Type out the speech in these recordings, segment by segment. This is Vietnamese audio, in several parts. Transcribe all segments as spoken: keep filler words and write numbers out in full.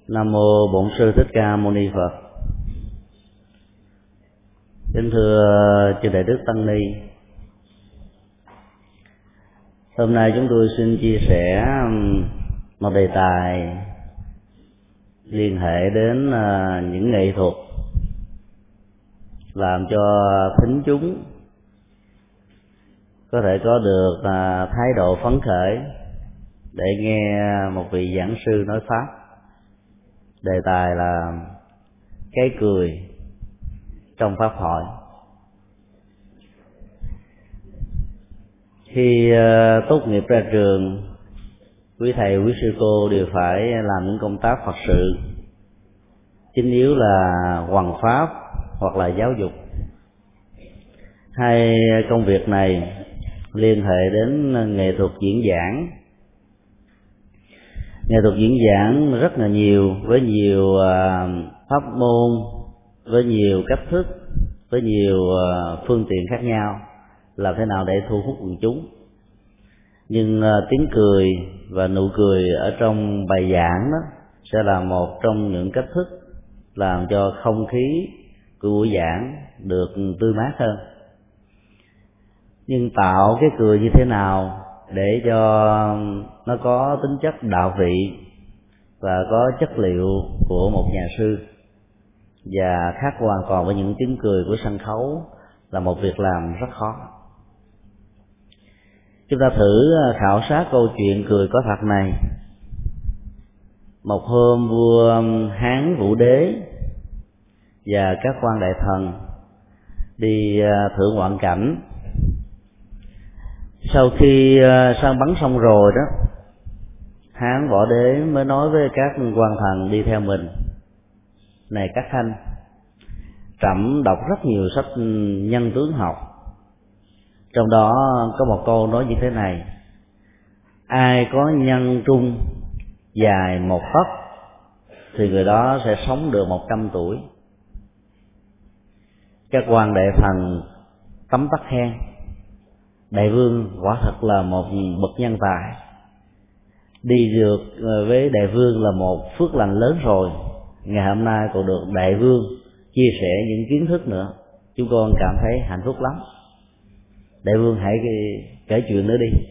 Nam mô Bổn Sư Thích Ca Mâu Ni Phật. Kính thưa chư đại đức tăng ni, hôm nay chúng tôi xin chia sẻ một đề tài liên hệ đến những nghệ thuật làm cho thính chúng có thể có được thái độ phấn khởi để nghe một vị giảng sư nói pháp. Đề tài là cái cười trong pháp hội. Khi tốt nghiệp ra trường, quý thầy quý sư cô đều phải làm những công tác Phật sự, chính yếu là hoằng pháp hoặc là giáo dục. Hai công việc này liên hệ đến nghệ thuật diễn giảng. Nghệ thuật diễn giảng rất là nhiều, với nhiều pháp môn, với nhiều cách thức, với nhiều phương tiện khác nhau, làm thế nào để thu hút quần chúng. Nhưng tiếng cười và nụ cười ở trong bài giảng đó sẽ là một trong những cách thức làm cho không khí của buổi giảng được tươi mát hơn. Nhưng tạo cái cười như thế nào để cho nó có tính chất đạo vị và có chất liệu của một nhà sư và khác hoàn toàn với những tiếng cười của sân khấu là một việc làm rất khó. Chúng ta thử khảo sát câu chuyện cười có thật này. Một hôm vua Hán Vũ Đế và các quan đại thần đi thưởng ngoạn cảnh. Sau khi săn bắn xong rồi đó, Hán Võ Đế mới nói với các quan thần đi theo mình: này các khanh, trẫm đọc rất nhiều sách nhân tướng học, trong đó có một câu nói như thế này: ai có nhân trung dài một tấc thì người đó sẽ sống được một trăm tuổi. Các quan đại thần tấm tắc khen: đại vương quả thật là một bậc nhân tài, đi được với đại vương là một phước lành lớn rồi, ngày hôm nay còn được đại vương chia sẻ những kiến thức nữa, chúng con cảm thấy hạnh phúc lắm. Đại vương hãy kể chuyện nữa đi.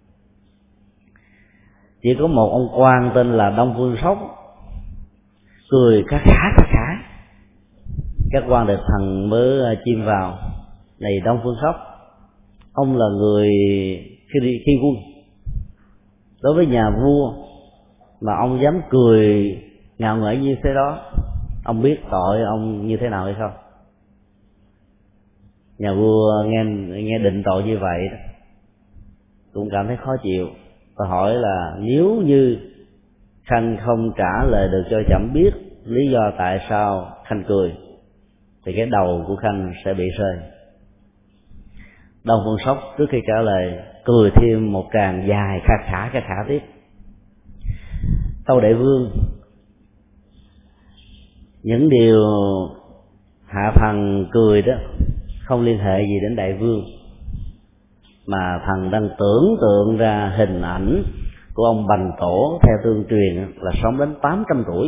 Chỉ có một ông quan tên là Đông Phương Sóc cười khá khá khá khá. Các quan đại thần mới chim vào: này Đông Phương Sóc, ông là người khi đi khi quân, đối với nhà vua mà ông dám cười ngạo nghễ như thế đó, ông biết tội ông như thế nào hay không? Nhà vua nghe nghe định tội như vậy đó, cũng cảm thấy khó chịu và hỏi là nếu như khanh không trả lời được cho trẫm biết lý do tại sao khanh cười thì cái đầu của khanh sẽ bị rơi. Đông Phương Sóc trước khi trả lời cười thêm một tràng dài kha khả kha khả tiếp: tâu đại vương, những điều hạ thần cười đó không liên hệ gì đến đại vương, mà thần đang tưởng tượng ra hình ảnh của ông Bành Tổ theo tương truyền là sống đến tám trăm tuổi.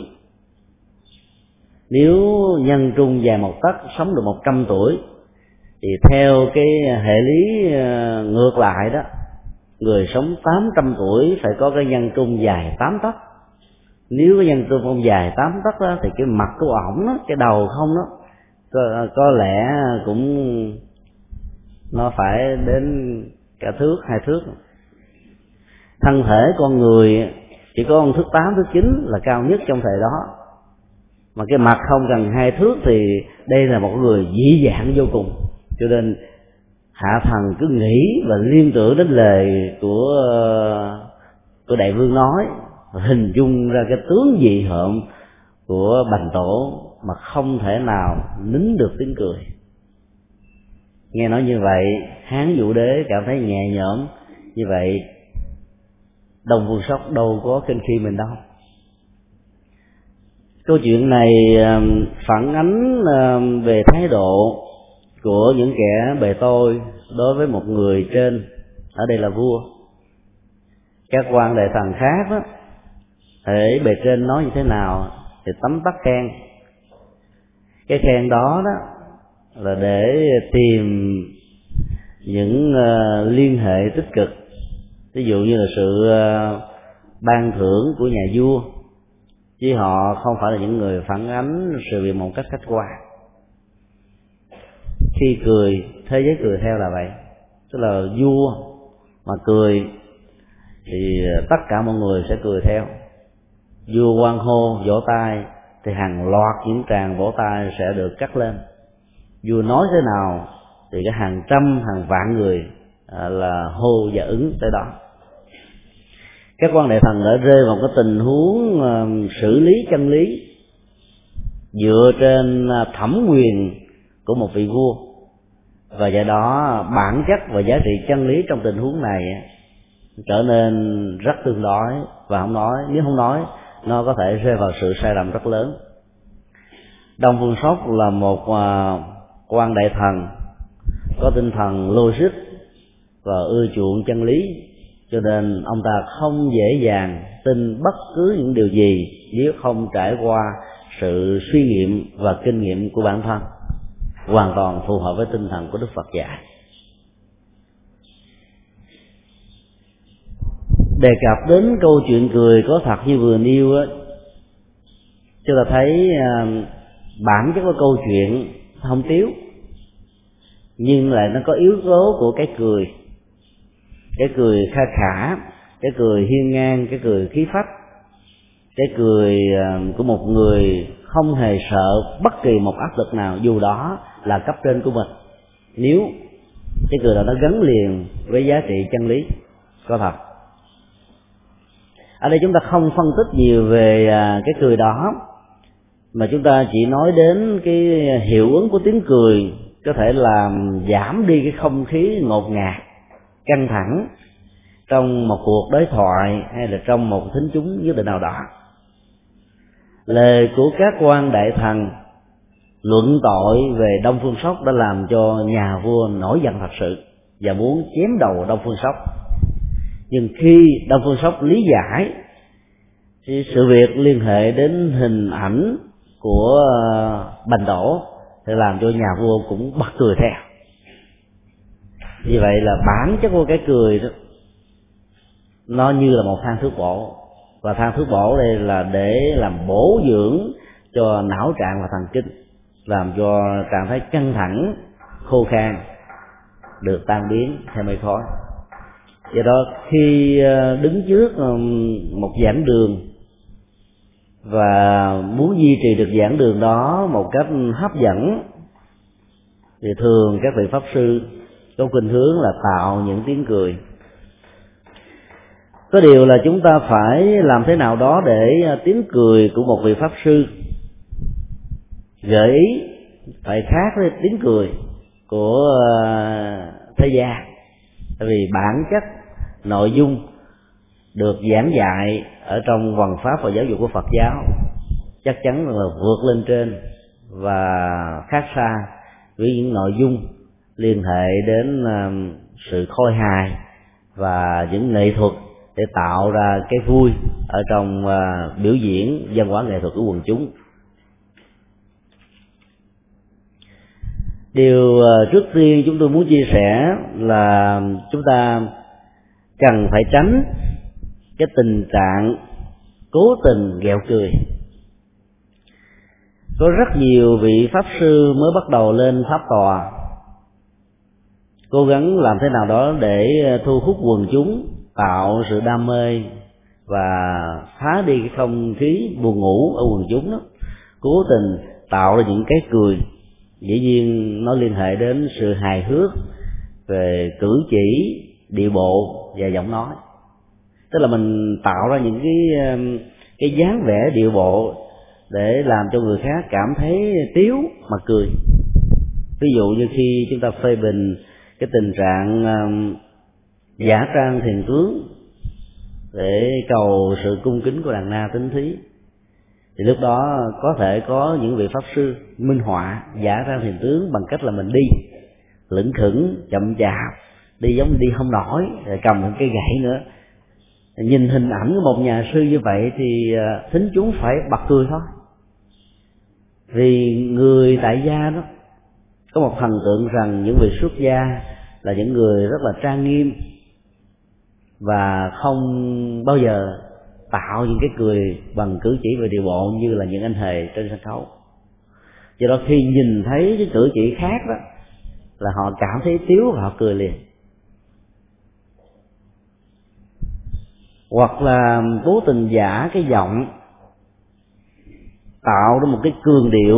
Nếu nhân trung dài một tấc sống được một trăm tuổi thì theo cái hệ lý ngược lại đó, người sống tám trăm tuổi phải có cái nhân trung dài tám tấc. Nếu cái nhân trung không dài tám tấc đó thì cái mặt của ổng đó, cái đầu không đó, có, có lẽ cũng nó phải đến cả thước hai thước. Thân thể con người chỉ có con thước tám thước chín là cao nhất trong thời đó, mà cái mặt không gần hai thước thì đây là một người dĩ dạn vô cùng. Cho nên hạ thần cứ nghĩ và liên tưởng đến lời của của đại vương nói, hình dung ra cái tướng dị hợm của Bành Tổ mà không thể nào nín được tiếng cười. Nghe nói như vậy, Hán Vũ Đế cảm thấy nhẹ nhõm. Như vậy Đông Phương Sóc đâu có khinh khi mình đâu. Câu chuyện này phản ánh về thái độ của những kẻ bề tôi đối với một người trên, ở đây là vua. Các quan đại thần khác đó Hễ bề trên nói như thế nào thì tấm tắc khen. Cái khen đó đó là để tìm những uh, liên hệ tích cực, ví dụ như là sự uh, ban thưởng của nhà vua, chứ họ không phải là những người phản ánh sự việc một cách khách quan. Khi cười, thế giới cười theo là vậy, tức là vua mà cười thì tất cả mọi người sẽ cười theo. Vua hoan hô vỗ tay thì hàng loạt những tràng vỗ tay sẽ được cắt lên. Vua nói thế nào thì cái hàng trăm hàng vạn người là hô và ứng tới đó. Các quan đại thần đã rơi vào cái tình huống xử lý chân lý dựa trên thẩm quyền của một vị vua, và do đó bản chất và giá trị chân lý trong tình huống này trở nên rất tương đối, và không nói nếu không nói nó có thể rơi vào sự sai lầm rất lớn. Đông Phương Sóc là một quan đại thần có tinh thần logic và ưa chuộng chân lý, cho nên ông ta không dễ dàng tin bất cứ những điều gì nếu không trải qua sự suy nghiệm và kinh nghiệm của bản thân, hoàn toàn phù hợp với tinh thần của Đức Phật dạy. Đề cập đến câu chuyện cười có thật như vừa nêu á, chúng ta thấy bản chất của câu chuyện không tiếu, nhưng lại nó có yếu tố của cái cười, cái cười kha khả, cái cười hiên ngang, cái cười khí phách, cái cười của một người không hề sợ bất kỳ một áp lực nào, dù đó là cấp trên của mình, nếu cái cười đó nó gắn liền với giá trị chân lý có thật. Ở đây chúng ta không phân tích nhiều về cái cười đó, mà chúng ta chỉ nói đến cái hiệu ứng của tiếng cười có thể làm giảm đi cái không khí ngột ngạt, căng thẳng trong một cuộc đối thoại hay là trong một thính chúng nhất định nào đó. Lời của các quan đại thần luận tội về Đông Phương Sóc đã làm cho nhà vua nổi giận thật sự và muốn chém đầu Đông Phương Sóc. Nhưng khi Đông Phương Sóc lý giải thì sự việc liên hệ đến hình ảnh của Bành Tổ thì làm cho nhà vua cũng bật cười theo. Vì vậy là bản chất của cái cười đó nó như là một thang thuốc bổ, và thang thuốc bổ đây là để làm bổ dưỡng cho não trạng và thần kinh, làm cho trạng thái căng thẳng khô khan được tan biến theo mây khói. Do đó khi đứng trước một giảng đường và muốn duy trì được giảng đường đó một cách hấp dẫn thì thường các vị pháp sư có khuynh hướng là tạo những tiếng cười. Có điều là chúng ta phải làm thế nào đó để tiếng cười của một vị pháp sư gợi ý phải khác với tiếng cười của thế gian. Tại vì bản chất nội dung được giảng dạy ở trong hoằng pháp và giáo dục của Phật giáo chắc chắn là vượt lên trên và khác xa với những nội dung liên hệ đến sự khôi hài và những nghệ thuật để tạo ra cái vui ở trong biểu diễn văn hóa nghệ thuật của quần chúng. Điều trước tiên chúng tôi muốn chia sẻ là chúng ta cần phải tránh cái tình trạng cố tình ghẹo cười. Có rất nhiều vị pháp sư mới bắt đầu lên pháp tòa cố gắng làm thế nào đó để thu hút quần chúng, tạo sự đam mê và phá đi cái không khí buồn ngủ ở quần chúng đó, cố tình tạo ra những cái cười. Dĩ nhiên nó liên hệ đến sự hài hước về cử chỉ, điệu bộ và giọng nói. Tức là mình tạo ra những cái cái dáng vẻ điệu bộ để làm cho người khác cảm thấy tiếu mà cười. Ví dụ như khi chúng ta phê bình cái tình trạng giả trang thiền tướng để cầu sự cung kính của đàn na tính thí, thì lúc đó có thể có những vị pháp sư minh họa giả trang thiền tướng bằng cách là mình đi lững khững chậm chạp, đi giống đi không nổi, rồi cầm một cái gậy nữa, Nhìn hình ảnh của một nhà sư như vậy thì thính chúng phải bật cười thôi. Vì người tại gia đó có một thần tượng rằng những vị xuất gia là những người rất là trang nghiêm và không bao giờ tạo những cái cười bằng cử chỉ và điệu bộ như là những anh hề trên sân khấu. Do đó khi nhìn thấy cái cử chỉ khác đó là họ cảm thấy tiếu và họ cười liền. Hoặc là cố tình giả cái giọng, tạo ra một cái cường điệu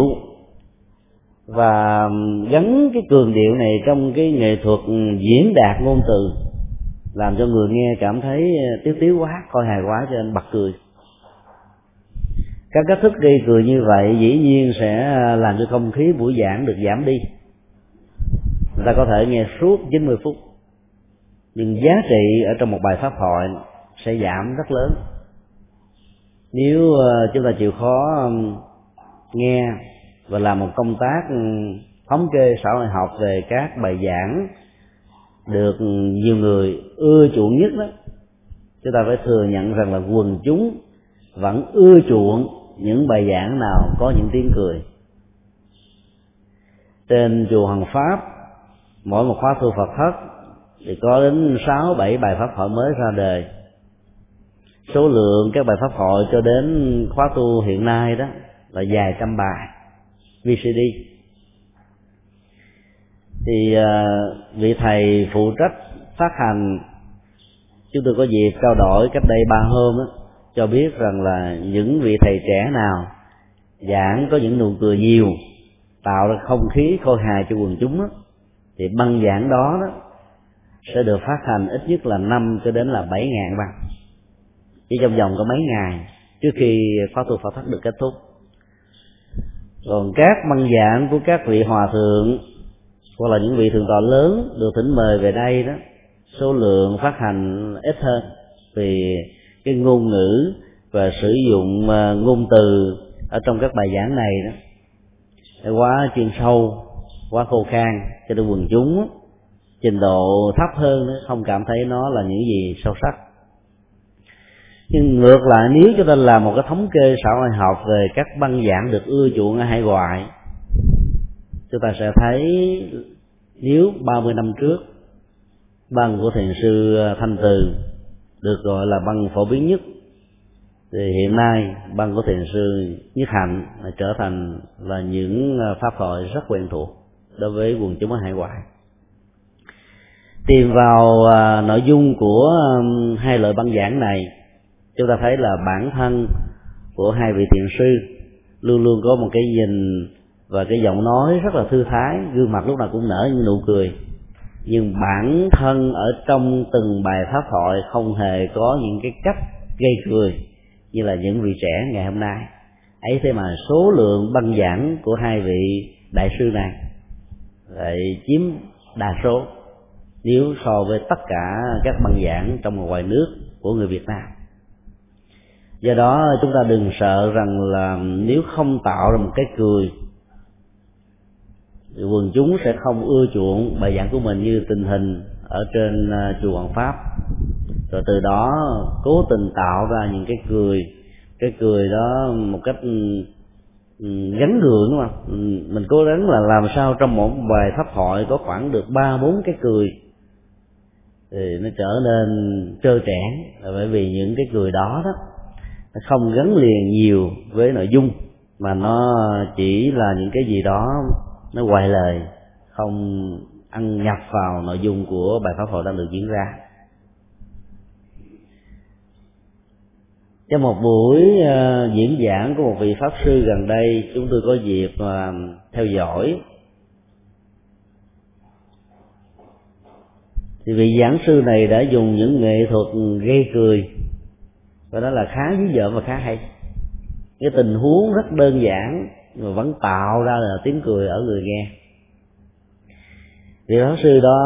và gắn cái cường điệu này trong cái nghệ thuật diễn đạt ngôn từ, làm cho người nghe cảm thấy tiếu tiếu quá, coi hài quá, cho nên bật cười. Các cách thức gây cười như vậy dĩ nhiên sẽ làm cho không khí buổi giảng được giảm đi. Người ta có thể nghe suốt chín mươi phút, nhưng giá trị ở trong một bài pháp thoại sẽ giảm rất lớn nếu chúng ta chịu khó nghe và làm một công tác thống kê xã hội học về các bài giảng được nhiều người ưa chuộng nhất đó. Chúng ta phải thừa nhận rằng là quần chúng vẫn ưa chuộng những bài giảng nào có những tiếng cười. Trên chùa Hoàng Pháp, mỗi một khóa tu Phật thất thì có đến sáu bảy bài pháp thoại mới ra đời. Số lượng các bài pháp thoại cho đến khóa tu hiện nay đó là vài trăm bài vê xê đê. Thì uh, vị thầy phụ trách phát hành, chúng tôi có dịp trao đổi cách đây ba hôm đó, cho biết rằng là những vị thầy trẻ nào giảng có những nụ cười nhiều, tạo ra không khí khôi hài cho quần chúng đó, thì băng giảng đó, đó sẽ được phát hành ít nhất là năm cho đến là bảy ngàn băng, chỉ trong vòng có mấy ngày trước khi khóa tu Phật thất được kết thúc. Còn các băng giảng của các vị hòa thượng hoặc là những vị thượng tọa lớn được thỉnh mời về đây đó, số lượng phát hành ít hơn, vì cái ngôn ngữ và sử dụng ngôn từ ở trong các bài giảng này đó quá chuyên sâu, quá khô khan, cho nên quần chúng trình độ thấp hơn đó, không cảm thấy nó là những gì sâu sắc. Nhưng ngược lại, nếu chúng ta làm một cái thống kê xã hội học về các băng giảng được ưa chuộng ở hải ngoại, chúng ta sẽ thấy nếu ba mươi năm trước băng của thiền sư Thanh Từ được gọi là băng phổ biến nhất, thì hiện nay băng của thiền sư Nhất Hạnh trở thành là những pháp thoại rất quen thuộc đối với quần chúng ở hải ngoại. Tìm vào nội dung của hai loại băng giảng này, chúng ta thấy là bản thân của hai vị thiền sư luôn luôn có một cái nhìn và cái giọng nói rất là thư thái, gương mặt lúc nào cũng nở những nụ cười, nhưng bản thân ở trong từng bài pháp thoại không hề có những cái cách gây cười như là những vị trẻ ngày hôm nay. Ấy thế mà số lượng băng giảng của hai vị đại sư này lại chiếm đa số nếu so với tất cả các băng giảng trong và ngoài nước của người Việt Nam. Do đó chúng ta đừng sợ rằng là nếu không tạo ra một cái cười, quần chúng sẽ không ưa chuộng bài giảng của mình như tình hình ở trên chùa Hoàng Pháp, rồi từ đó cố tình tạo ra những cái cười, cái cười đó một cách gắn gượng, đúng không? Mình cố gắng là làm sao trong một bài pháp thoại có khoảng được ba bốn cái cười thì nó trở nên trơ trẽn, là bởi vì những cái cười đó đó nó không gắn liền nhiều với nội dung, mà nó chỉ là những cái gì đó nó hoài lời, không ăn nhập vào nội dung của bài pháp thoại đang được diễn ra. Trong một buổi uh, diễn giảng của một vị pháp sư gần đây, chúng tôi có dịp uh, theo dõi, thì vị giảng sư này đã dùng những nghệ thuật gây cười, và đó là khá dí dợm và khá hay. Cái tình huống rất đơn giản mà vẫn tạo ra là tiếng cười ở người nghe. Vị pháp sư đó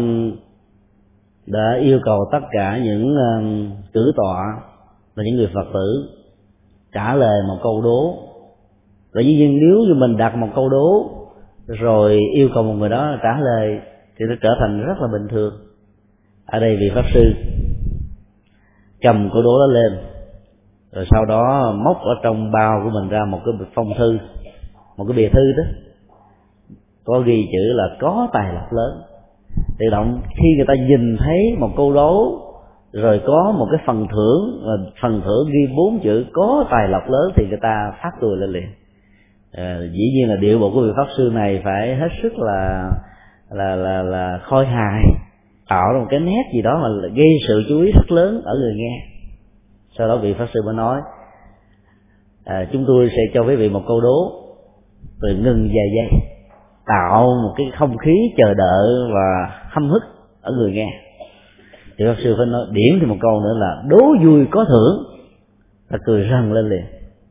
đã yêu cầu tất cả những cử tọa và những người Phật tử trả lời một câu đố. Và dĩ nhiên nếu như mình đặt một câu đố rồi yêu cầu một người đó trả lời thì nó trở thành rất là bình thường. Ở đây vị pháp sư cầm câu đố đó lên, rồi sau đó móc ở trong bao của mình ra một cái phong thư, một cái bìa thư đó, có ghi chữ là có tài lộc lớn. Tự động khi người ta nhìn thấy một câu đố rồi có một cái phần thưởng, phần thưởng ghi bốn chữ có tài lộc lớn thì người ta phát cười lên liền. À, dĩ nhiên là điệu bộ của vị pháp sư này phải hết sức là là là là khôi hài, tạo ra một cái nét gì đó mà gây sự chú ý rất lớn ở người nghe. Sau đó vị pháp sư mới nói, à, chúng tôi sẽ cho quý vị một câu đố, rồi ngừng vài giây, tạo một cái không khí chờ đợi và hâm hức ở người nghe. Thì pháp sư phải nói điểm thêm một câu nữa là đố vui có thưởng, ta cười rần lên liền.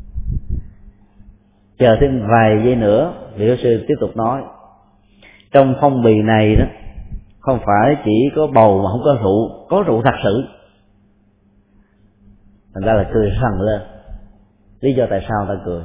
Chờ thêm vài giây nữa, vị pháp sư tiếp tục nói, trong phong bì này đó không phải chỉ có bầu mà không có rượu, có rượu thật sự. Thành ra là cười rần lên. Lý do tại sao ta cười?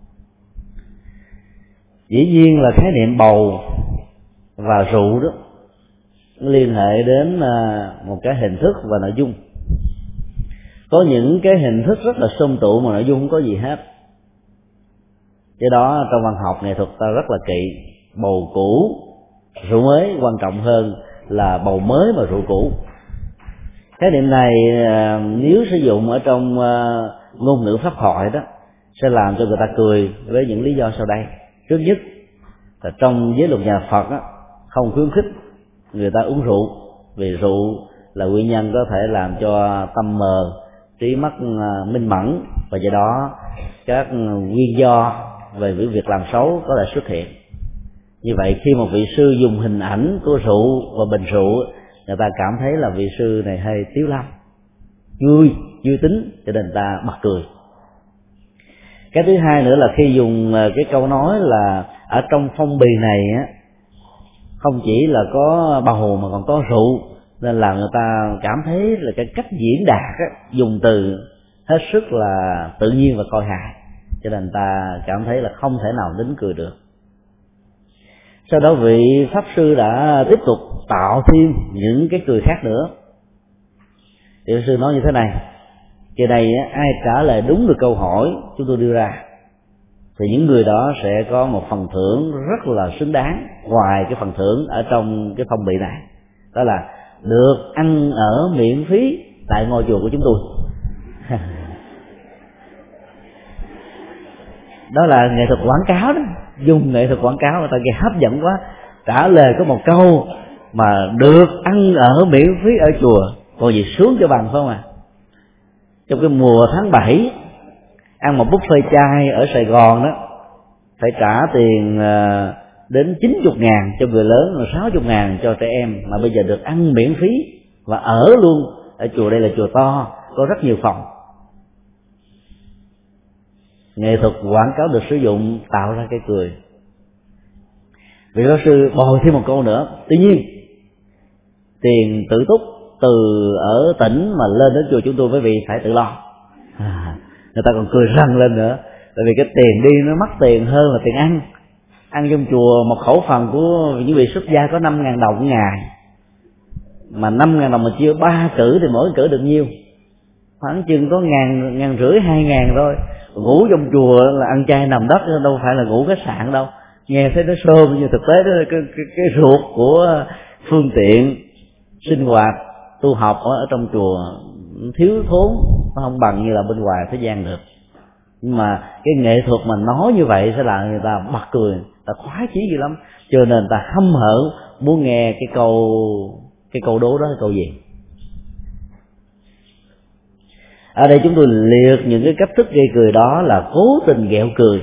Dĩ nhiên là khái niệm bầu và rượu đó liên hệ đến một cái hình thức và nội dung. Có những cái hình thức rất là xôm tụ mà nội dung không có gì hết. Cái đó trong văn học nghệ thuật ta rất là kỵ. Bầu cũ rượu mới, quan trọng hơn là bầu mới mà rượu cũ. Khái niệm này nếu sử dụng ở trong ngôn ngữ pháp thoại đó sẽ làm cho người ta cười với những lý do sau đây. Trước nhất là trong giới luật nhà Phật đó, không khuyến khích người ta uống rượu, vì rượu là nguyên nhân có thể làm cho tâm mờ, trí mắt minh mẫn, và do đó các nguyên do về việc làm xấu có thể xuất hiện. Như vậy khi một vị sư dùng hình ảnh của rượu và bình rượu, người ta cảm thấy là vị sư này hơi tiếu lâm, vui, vui tính, cho nên người ta bật cười. Cái thứ hai nữa là khi dùng cái câu nói là ở trong phong bì này á, không chỉ là có bầu mà còn có rượu, nên là người ta cảm thấy là cái cách diễn đạt á, dùng từ hết sức là tự nhiên và khôi hài, cho nên người ta cảm thấy là không thể nào nín cười được. Sau đó vị pháp sư đã tiếp tục tạo thêm những cái cười khác nữa. Vị pháp sư nói như thế này: kỳ này ai trả lời đúng được câu hỏi chúng tôi đưa ra thì những người đó sẽ có một phần thưởng rất là xứng đáng ngoài cái phần thưởng ở trong cái phong bì này, đó là được ăn ở miễn phí tại ngôi chùa của chúng tôi. Đó là nghệ thuật quảng cáo đó, dùng nghệ thuật quảng cáo người ta nghe hấp dẫn quá, trả lời có một câu mà được ăn ở miễn phí ở chùa, còn gì sướng cho bằng phải không à? Trong cái mùa tháng bảy ăn một buffet chay ở Sài Gòn đó phải trả tiền đến chín mươi ngàn cho người lớn, rồi sáu mươi ngàn cho trẻ em, mà bây giờ được ăn miễn phí và ở luôn ở chùa. Đây là chùa to, có rất nhiều phòng. Nghệ thuật quảng cáo được sử dụng tạo ra cái cười. Vị giáo sư bồi thêm một câu nữa: tuy nhiên tiền tự túc từ ở tỉnh mà lên đến chùa chúng tôi với vị phải tự lo. À, người ta còn cười răng lên nữa, tại vì cái tiền đi nó mắc tiền hơn là tiền ăn. Ăn trong chùa một khẩu phần của những vị xuất gia có năm ngàn đồng một ngày, mà năm ngàn đồng mà chia ba cử thì mỗi cử được nhiêu? Khoảng chừng có ngàn, ngàn rưỡi, hai ngàn thôi. Ngủ trong chùa là ăn chay nằm đất, đâu phải là ngủ khách sạn đâu. Nghe thấy nó xôm, nhưng thực tế đó là cái, cái, cái ruột của phương tiện sinh hoạt tu học ở trong chùa thiếu thốn, nó không bằng như là bên ngoài thế gian được. Nhưng mà cái nghệ thuật mà nói như vậy sẽ làm người ta bật cười, người ta khoái chí dữ lắm, cho nên người ta hâm hở muốn nghe cái câu cái câu đố đó là câu gì. Ở đây chúng tôi liệt những cái cách thức gây cười đó là cố tình ghẹo cười.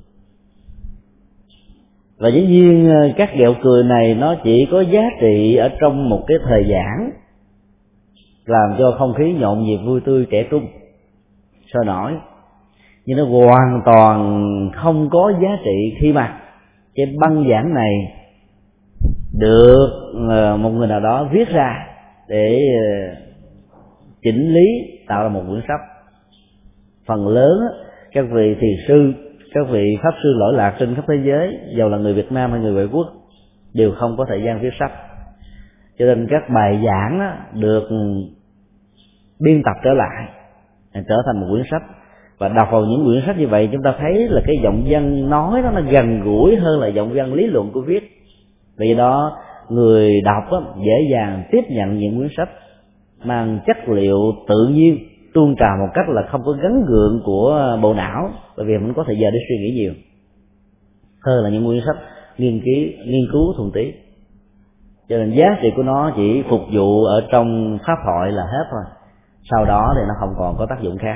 Và dĩ nhiên các ghẹo cười này nó chỉ có giá trị ở trong một cái thời gian, làm cho không khí nhộn nhịp vui tươi trẻ trung sôi nổi, nhưng nó hoàn toàn không có giá trị khi mà cái băng giảng này được một người nào đó viết ra để chỉnh lý tạo ra một quyển sách. Phần lớn các vị thiền sư, các vị pháp sư lỗi lạc trên khắp thế giới, dầu là người Việt Nam hay người ngoại quốc, đều không có thời gian viết sách, cho nên các bài giảng được biên tập trở lại, trở thành một quyển sách. Và đọc vào những quyển sách như vậy, chúng ta thấy là cái giọng văn nói đó nó gần gũi hơn là giọng văn lý luận của viết. Vì đó người đọc đó, dễ dàng tiếp nhận những quyển sách mang chất liệu tự nhiên, tuôn trào một cách là không có gắn gượng của bộ não, bởi vì mình có thời giờ để suy nghĩ nhiều hơn là những quyển sách nghiên cứu nghiên cứu thuần túy. Cho nên giá trị của nó chỉ phục vụ ở trong pháp thoại là hết thôi, sau đó thì nó không còn có tác dụng khác.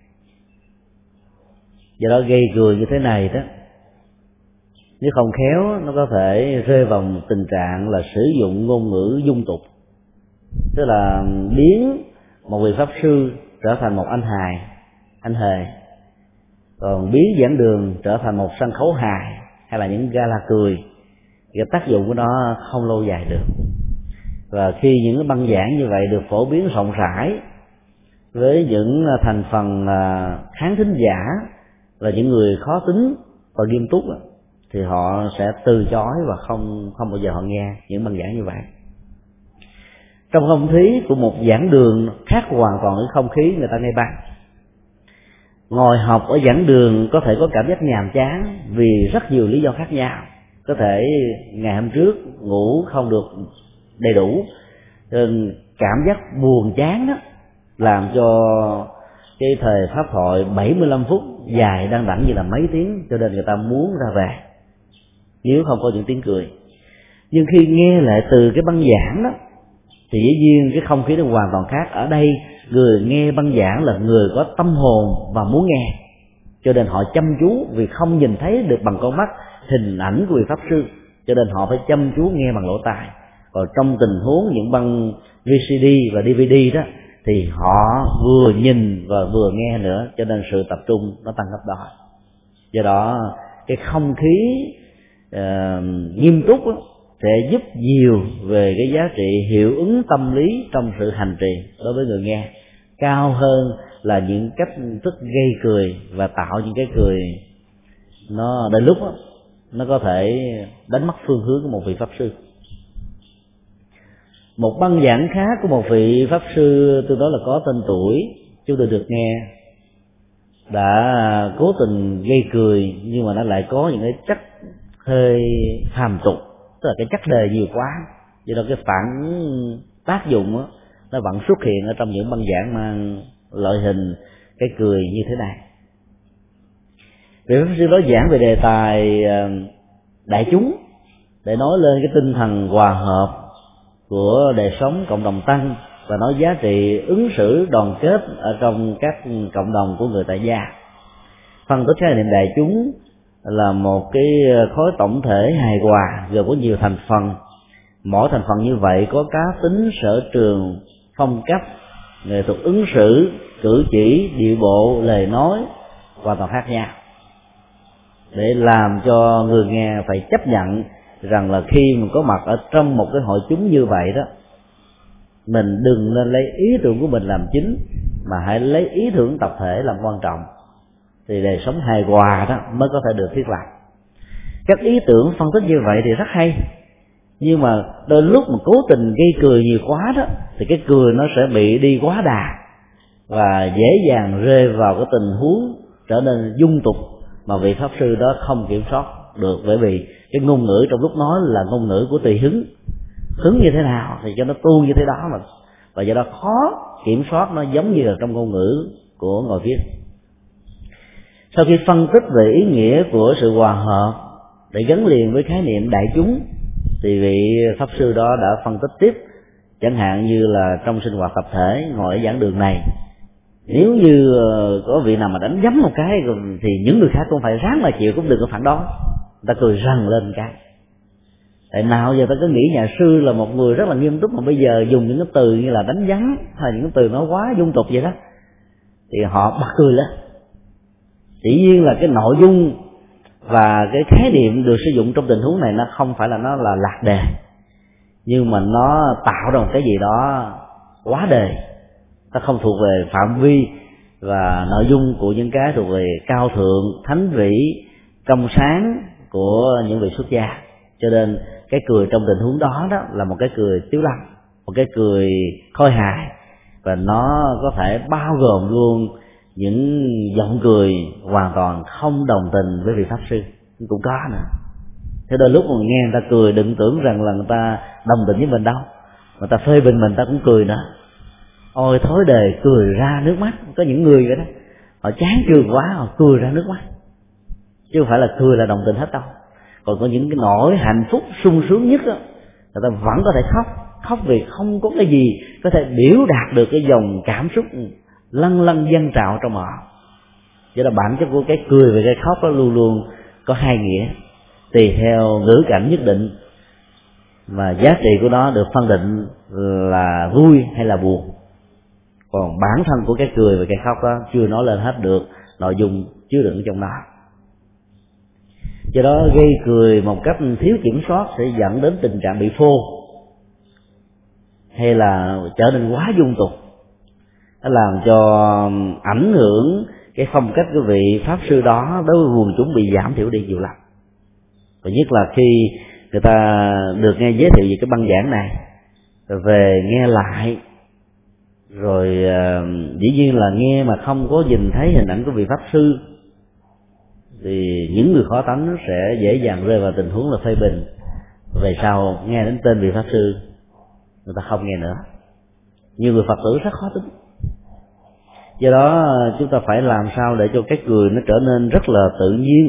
Do đó gây cười như thế này đó, nếu không khéo nó có thể rơi vào một tình trạng là sử dụng ngôn ngữ dung tục, tức là biến một vị pháp sư trở thành một anh hài, anh hề, còn biến giảng đường trở thành một sân khấu hài hay là những gala cười. Cái tác dụng của nó không lâu dài được. Và khi những cái băng giảng như vậy được phổ biến rộng rãi với những thành phần khán thính giả là những người khó tính và nghiêm túc, thì họ sẽ từ chối và không không bao giờ họ nghe những băng giảng như vậy. Trong không khí của một giảng đường khác hoàn toàn với không khí người ta nghe băng. Ngồi học ở giảng đường có thể có cảm giác nhàm chán vì rất nhiều lý do khác nhau. Có thể ngày hôm trước ngủ không được đầy đủ, nên cảm giác buồn chán đó làm cho cái thời pháp thoại bảy mươi lăm phút dài đang đẳng như là mấy tiếng, cho nên người ta muốn ra về nếu không có những tiếng cười. Nhưng khi nghe lại từ cái băng giảng đó thì dĩ nhiên cái không khí nó hoàn toàn khác. Ở đây người nghe băng giảng là người có tâm hồn và muốn nghe, cho nên họ chăm chú, vì không nhìn thấy được bằng con mắt hình ảnh của vị pháp sư, cho nên họ phải chăm chú nghe bằng lỗ tai. Còn trong tình huống những băng vê xê đê và đê vê đê đó thì họ vừa nhìn và vừa nghe nữa, cho nên sự tập trung nó tăng gấp đôi. Do đó cái không khí uh, nghiêm túc đó, sẽ giúp nhiều về cái giá trị hiệu ứng tâm lý trong sự hành trì đối với người nghe, cao hơn là những cách thức gây cười và tạo những cái cười nó đến lúc đó, nó có thể đánh mất phương hướng của một vị pháp sư. Một băng giảng khác của một vị pháp sư tôi nói là có tên tuổi, chúng tôi được nghe, đã cố tình gây cười nhưng mà nó lại có những cái chất hơi phàm tục, tức là cái chất đề nhiều quá, do đó cái phản tác dụng đó, nó vẫn xuất hiện ở trong những băng giảng mang loại hình cái cười như thế này. Vị pháp sư đó giảng về đề tài đại chúng để nói lên cái tinh thần hòa hợp của đời sống cộng đồng tăng và nói giá trị ứng xử đoàn kết ở trong các cộng đồng của người tại gia. Phân tích khái niệm đại chúng là một cái khối tổng thể hài hòa gồm có nhiều thành phần. Mỗi thành phần như vậy có cá tính, sở trường, phong cách, nghệ thuật ứng xử, cử chỉ, điệu bộ, lời nói hoàn toàn khác nhau, để làm cho người nghe phải chấp nhận rằng là khi mình có mặt ở trong một cái hội chúng như vậy đó, mình đừng nên lấy ý tưởng của mình làm chính, mà hãy lấy ý tưởng tập thể làm quan trọng, thì đời sống hài hòa đó mới có thể được thiết lập. Các ý tưởng phân tích như vậy thì rất hay, nhưng mà đôi lúc mà cố tình gây cười nhiều quá đó thì cái cười nó sẽ bị đi quá đà và dễ dàng rơi vào cái tình huống trở nên dung tục mà vị pháp sư đó không kiểm soát được, bởi vì cái ngôn ngữ trong lúc nói là ngôn ngữ của tùy hứng, hứng như thế nào thì cho nó tu như thế đó mà, và do đó khó kiểm soát, nó giống như là trong ngôn ngữ của người viết. Sau khi phân tích về ý nghĩa của sự hòa hợp để gắn liền với khái niệm đại chúng, thì vị pháp sư đó đã phân tích tiếp, chẳng hạn như là trong sinh hoạt tập thể ngồi ở giảng đường này, nếu như có vị nào mà đánh giấm một cái thì những người khác cũng phải ráng mà chịu, cũng đừng có phản đối, người ta cười rần lên cái. Tại nào giờ ta cứ nghĩ nhà sư là một người rất là nghiêm túc, mà bây giờ dùng những cái từ như là đánh giấm hay những cái từ nó quá dung tục vậy đó, thì họ bật cười lên. Dĩ nhiên là cái nội dung và cái khái niệm được sử dụng trong tình huống này nó không phải là nó là lạc đề, nhưng mà nó tạo ra một cái gì đó quá đề, nó không thuộc về phạm vi và nội dung của những cái thuộc về cao thượng, thánh vĩ, trong sáng của những vị xuất gia. Cho nên cái cười trong tình huống đó đó là một cái cười tiếu lâm, một cái cười khôi hài, và nó có thể bao gồm luôn những giọng cười hoàn toàn không đồng tình với vị pháp sư cũng có nữa. Thế đôi lúc mà nghe người ta cười đừng tưởng rằng là người ta đồng tình với mình đâu, người ta phê bình mình ta cũng cười nữa. Ôi thối đời cười ra nước mắt. Có những người vậy đó, họ chán trường quá họ cười ra nước mắt, chứ không phải là cười là đồng tình hết đâu. Còn có những cái nỗi hạnh phúc sung sướng nhất đó, người ta vẫn có thể khóc. Khóc vì không có cái gì có thể biểu đạt được cái dòng cảm xúc lăn lăn dâng trào trong họ. Vậy là bản chất của cái cười và cái khóc đó luôn luôn có hai nghĩa, tùy theo ngữ cảnh nhất định mà giá trị của nó được phân định là vui hay là buồn. Còn bản thân của cái cười và cái khóc đó chưa nói lên hết được nội dung chứa đựng trong đó. Do đó gây cười một cách thiếu kiểm soát sẽ dẫn đến tình trạng bị phô, hay là trở nên quá dung tục. Nó làm cho ảnh hưởng cái phong cách của vị pháp sư đó đối với quần chúng bị giảm thiểu đi nhiều lắm. Và nhất là khi người ta được nghe giới thiệu về cái băng giảng này, rồi về nghe lại, rồi uh, dĩ nhiên là nghe mà không có nhìn thấy hình ảnh của vị pháp sư, thì những người khó tánh sẽ dễ dàng rơi vào tình huống là phê bình. Về sau nghe đến tên vị pháp sư người ta không nghe nữa. Nhiều người Phật tử rất khó tính. Do đó chúng ta phải làm sao để cho cái cười nó trở nên rất là tự nhiên.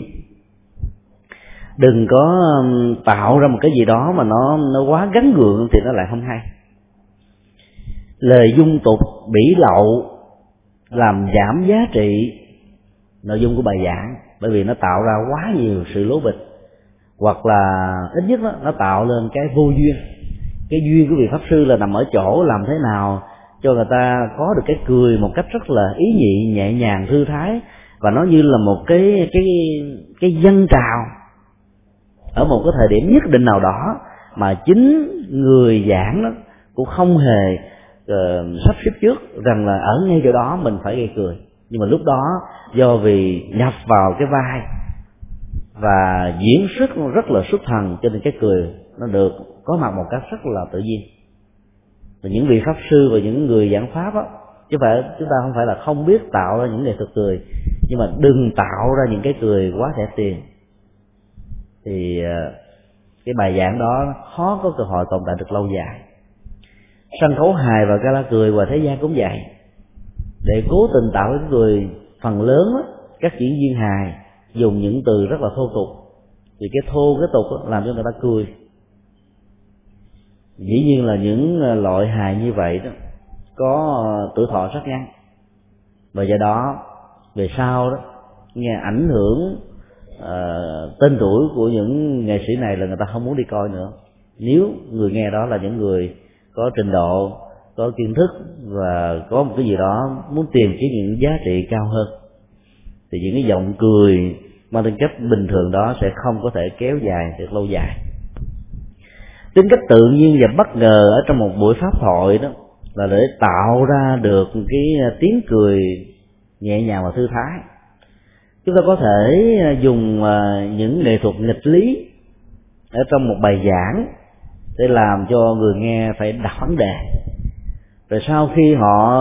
Đừng có tạo ra một cái gì đó mà nó nó quá gắn gượng thì nó lại không hay. Lời dung tục bỉ lậu làm giảm giá trị nội dung của bài giảng, bởi vì nó tạo ra quá nhiều sự lố bịch, hoặc là ít nhất đó, nó tạo lên cái vô duyên. Cái duyên của vị pháp sư là nằm ở chỗ làm thế nào cho người ta có được cái cười một cách rất là ý nhị, nhẹ nhàng, thư thái, và nó như là một cái cái cái dâng trào ở một cái thời điểm nhất định nào đó mà chính người giảng đó cũng không hề uh, sắp xếp trước rằng là ở ngay chỗ đó mình phải gây cười. Nhưng mà lúc đó do vì nhập vào cái vai và diễn xuất rất là xuất thần, cho nên cái cười nó được có mặt một cách rất là tự nhiên. Và những vị pháp sư và những người giảng pháp á, chứ phải chúng ta không phải là không biết tạo ra những nghệ thuật cười, nhưng mà đừng tạo ra những cái cười quá rẻ tiền, thì cái bài giảng đó khó có cơ hội tồn tại được lâu dài. Sân khấu hài và gala cười và thế gian cũng vậy. Để cố tình tạo cái cười, phần lớn á, các diễn viên hài dùng những từ rất là thô tục, vì cái thô cái tục làm cho người ta cười. Dĩ nhiên là những loại hài như vậy đó có tuổi thọ rất ngắn, và do đó về sau đó nghe ảnh hưởng uh, tên tuổi của những nghệ sĩ này là người ta không muốn đi coi nữa. Nếu người nghe đó là những người có trình độ, có kiến thức và có một cái gì đó muốn tìm kiếm những giá trị cao hơn, thì những cái giọng cười mang tính cách bình thường đó sẽ không có thể kéo dài được lâu dài. Tính cách tự nhiên và bất ngờ ở trong một buổi pháp thoại đó là để tạo ra được cái tiếng cười nhẹ nhàng và thư thái. Chúng ta có thể dùng những nghệ thuật nghịch lý ở trong một bài giảng để làm cho người nghe phải đặt vấn đề, rồi sau khi họ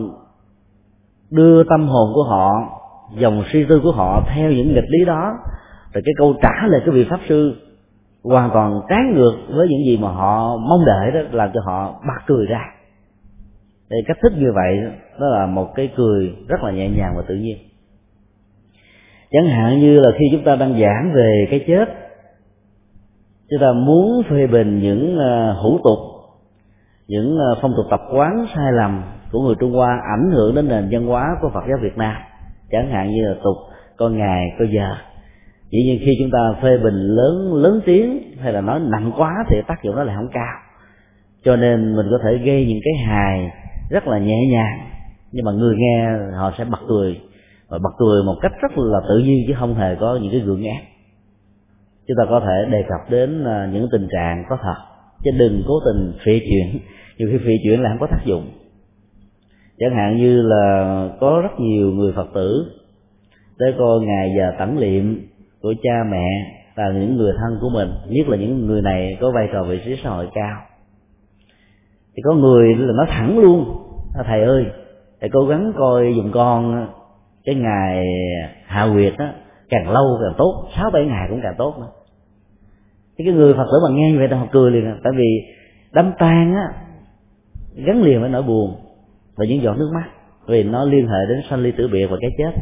đưa tâm hồn của họ, dòng suy tư của họ theo những nghịch lý đó, rồi cái câu trả lời của vị pháp sư hoàn toàn trái ngược với những gì mà họ mong đợi, đó làm cho họ bật cười ra. Thì cách thức như vậy đó là một cái cười rất là nhẹ nhàng và tự nhiên. Chẳng hạn như là khi chúng ta đang giảng về cái chết, chúng ta muốn phê bình những hủ tục, những phong tục tập quán sai lầm của người Trung Hoa ảnh hưởng đến nền văn hóa của Phật giáo Việt Nam, chẳng hạn như là tục coi ngày coi giờ. Dĩ nhiên khi chúng ta phê bình lớn lớn tiếng hay là nói nặng quá thì tác dụng nó lại không cao, cho nên mình có thể gây những cái hài rất là nhẹ nhàng, nhưng mà người nghe họ sẽ bật cười, và bật cười một cách rất là tự nhiên chứ không hề có những cái gượng ép. Chúng ta có thể đề cập đến những tình trạng có thật, chứ đừng cố tình phê chuyện, nhiều khi phê chuyện là không có tác dụng. Chẳng hạn như là có rất nhiều người Phật tử tới coi ngày giờ tẩn liệm của cha mẹ là những người thân của mình, nhất là những người này có vai trò vị trí xã hội cao, thì có người là nói thẳng luôn thầy ơi, thầy cố gắng coi giùm con cái ngày hạ huyệt đó, càng lâu càng tốt, sáu bảy ngày cũng càng tốt nữa. Thì cái người Phật tử mà nghe như vậy thì họ cười liền, tại vì đám tang á gắn liền với nỗi buồn và những giọt nước mắt, vì nó liên hệ đến sanh ly tử biệt và cái chết.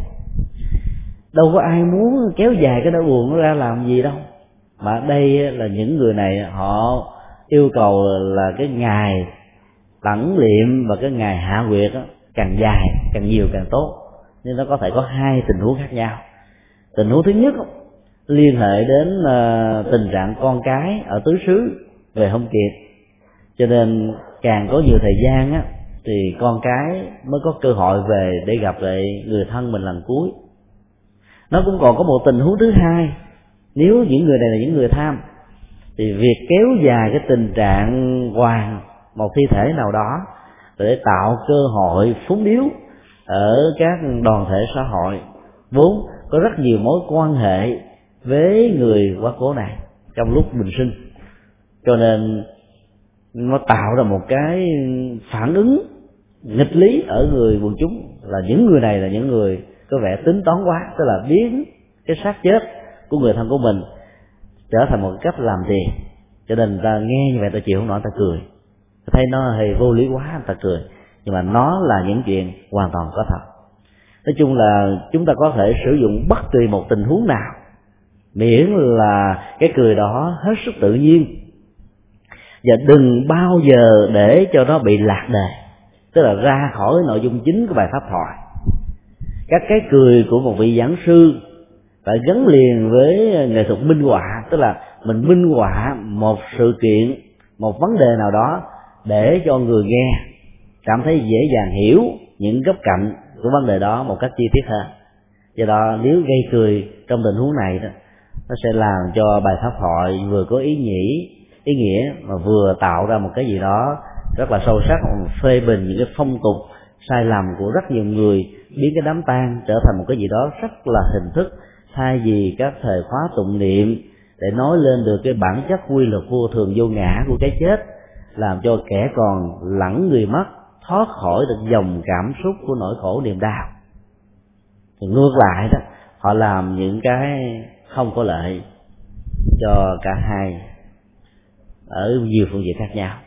Đâu có ai muốn kéo dài cái nỗi buồn nó ra làm gì đâu, mà đây là những người này họ yêu cầu là cái ngày tẩn liệm và cái ngày hạ huyệt đó, càng dài càng nhiều càng tốt, nên nó có thể có hai tình huống khác nhau. Tình huống thứ nhất liên hệ đến uh, tình trạng con cái ở tứ xứ về không kịp, cho nên càng có nhiều thời gian á thì con cái mới có cơ hội về để gặp lại người thân mình lần cuối. Nó cũng còn có một tình huống thứ hai, nếu những người này là những người tham thì việc kéo dài cái tình trạng hoàng một thi thể nào đó để tạo cơ hội phúng điếu ở các đoàn thể xã hội vốn có rất nhiều mối quan hệ với người quá cố này trong lúc bình sinh, cho nên nó tạo ra một cái phản ứng nghịch lý ở người quần chúng, là những người này là những người có vẻ tính toán quá, tức là biến cái xác chết của người thân của mình trở thành một cách làm tiền, cho nên ta nghe như vậy ta chịu không nổi, ta cười, ta thấy nó hơi vô lý quá, ta cười, nhưng mà nó là những chuyện hoàn toàn có thật. Nói chung là chúng ta có thể sử dụng bất kỳ một tình huống nào, miễn là cái cười đó hết sức tự nhiên, và đừng bao giờ để cho nó bị lạc đề, tức là ra khỏi nội dung chính của bài pháp thoại. Các cái cười của một vị giảng sư phải gắn liền với nghệ thuật minh họa, tức là mình minh họa một sự kiện, một vấn đề nào đó để cho người nghe cảm thấy dễ dàng hiểu những góc cạnh của vấn đề đó một cách chi tiết hơn. Do đó nếu gây cười trong tình huống này đó, nó sẽ làm cho bài pháp thoại vừa có ý nghĩ ý nghĩa mà vừa tạo ra một cái gì đó rất là sâu sắc, phê bình những cái phong tục sai lầm của rất nhiều người, biến cái đám tang trở thành một cái gì đó rất là hình thức, thay vì các thời khóa tụng niệm để nói lên được cái bản chất quy luật vô thường vô ngã của cái chết, làm cho kẻ còn lẫn người mất thoát khỏi được dòng cảm xúc của nỗi khổ niềm đau. Thì ngược lại đó, họ làm những cái không có lợi cho cả hai ở nhiều phương diện khác nhau.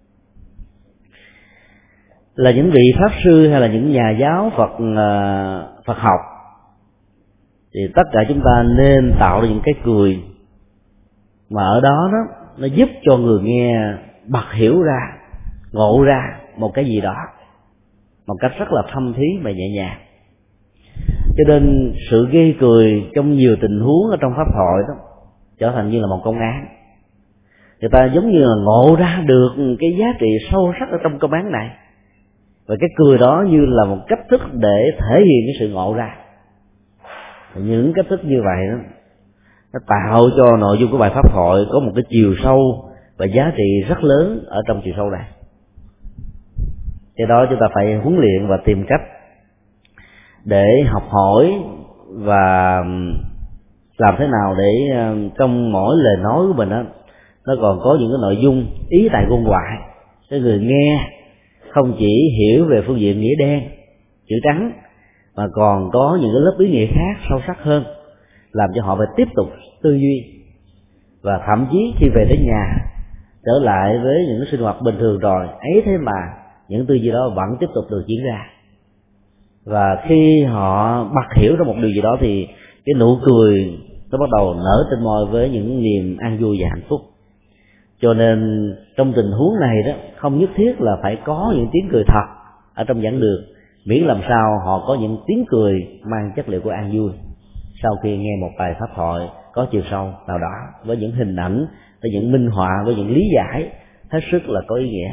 Là những vị pháp sư hay là những nhà giáo Phật Phật học thì tất cả chúng ta nên tạo ra những cái cười mà ở đó đó nó giúp cho người nghe bật hiểu ra, ngộ ra một cái gì đó một cách rất là thâm thúy và nhẹ nhàng. Cho nên sự gây cười trong nhiều tình huống ở trong pháp thoại đó trở thành như là một công án. Người ta giống như là ngộ ra được cái giá trị sâu sắc ở trong công án này, và cái cười đó như là một cách thức để thể hiện cái sự ngộ ra. Những cách thức như vậy đó nó tạo cho nội dung của bài pháp thoại có một cái chiều sâu và giá trị rất lớn ở trong chiều sâu này. Cái đó chúng ta phải huấn luyện và tìm cách để học hỏi và làm thế nào để trong mỗi lời nói của mình đó, nó còn có những cái nội dung ý tại ngôn ngoại, cái người nghe không chỉ hiểu về phương diện nghĩa đen chữ trắng, mà còn có những cái lớp ý nghĩa khác sâu sắc hơn, làm cho họ phải tiếp tục tư duy, và thậm chí khi về đến nhà trở lại với những sinh hoạt bình thường rồi ấy, thế mà những tư duy đó vẫn tiếp tục được diễn ra. Và khi họ bật hiểu ra một điều gì đó thì cái nụ cười nó bắt đầu nở trên môi với những niềm an vui và hạnh phúc. Cho nên trong tình huống này đó, không nhất thiết là phải có những tiếng cười thật ở trong giảng đường, miễn làm sao họ có những tiếng cười mang chất liệu của an vui sau khi nghe một bài pháp thoại có chiều sâu nào đó, với những hình ảnh, với những minh họa, với những lý giải hết sức là có ý nghĩa.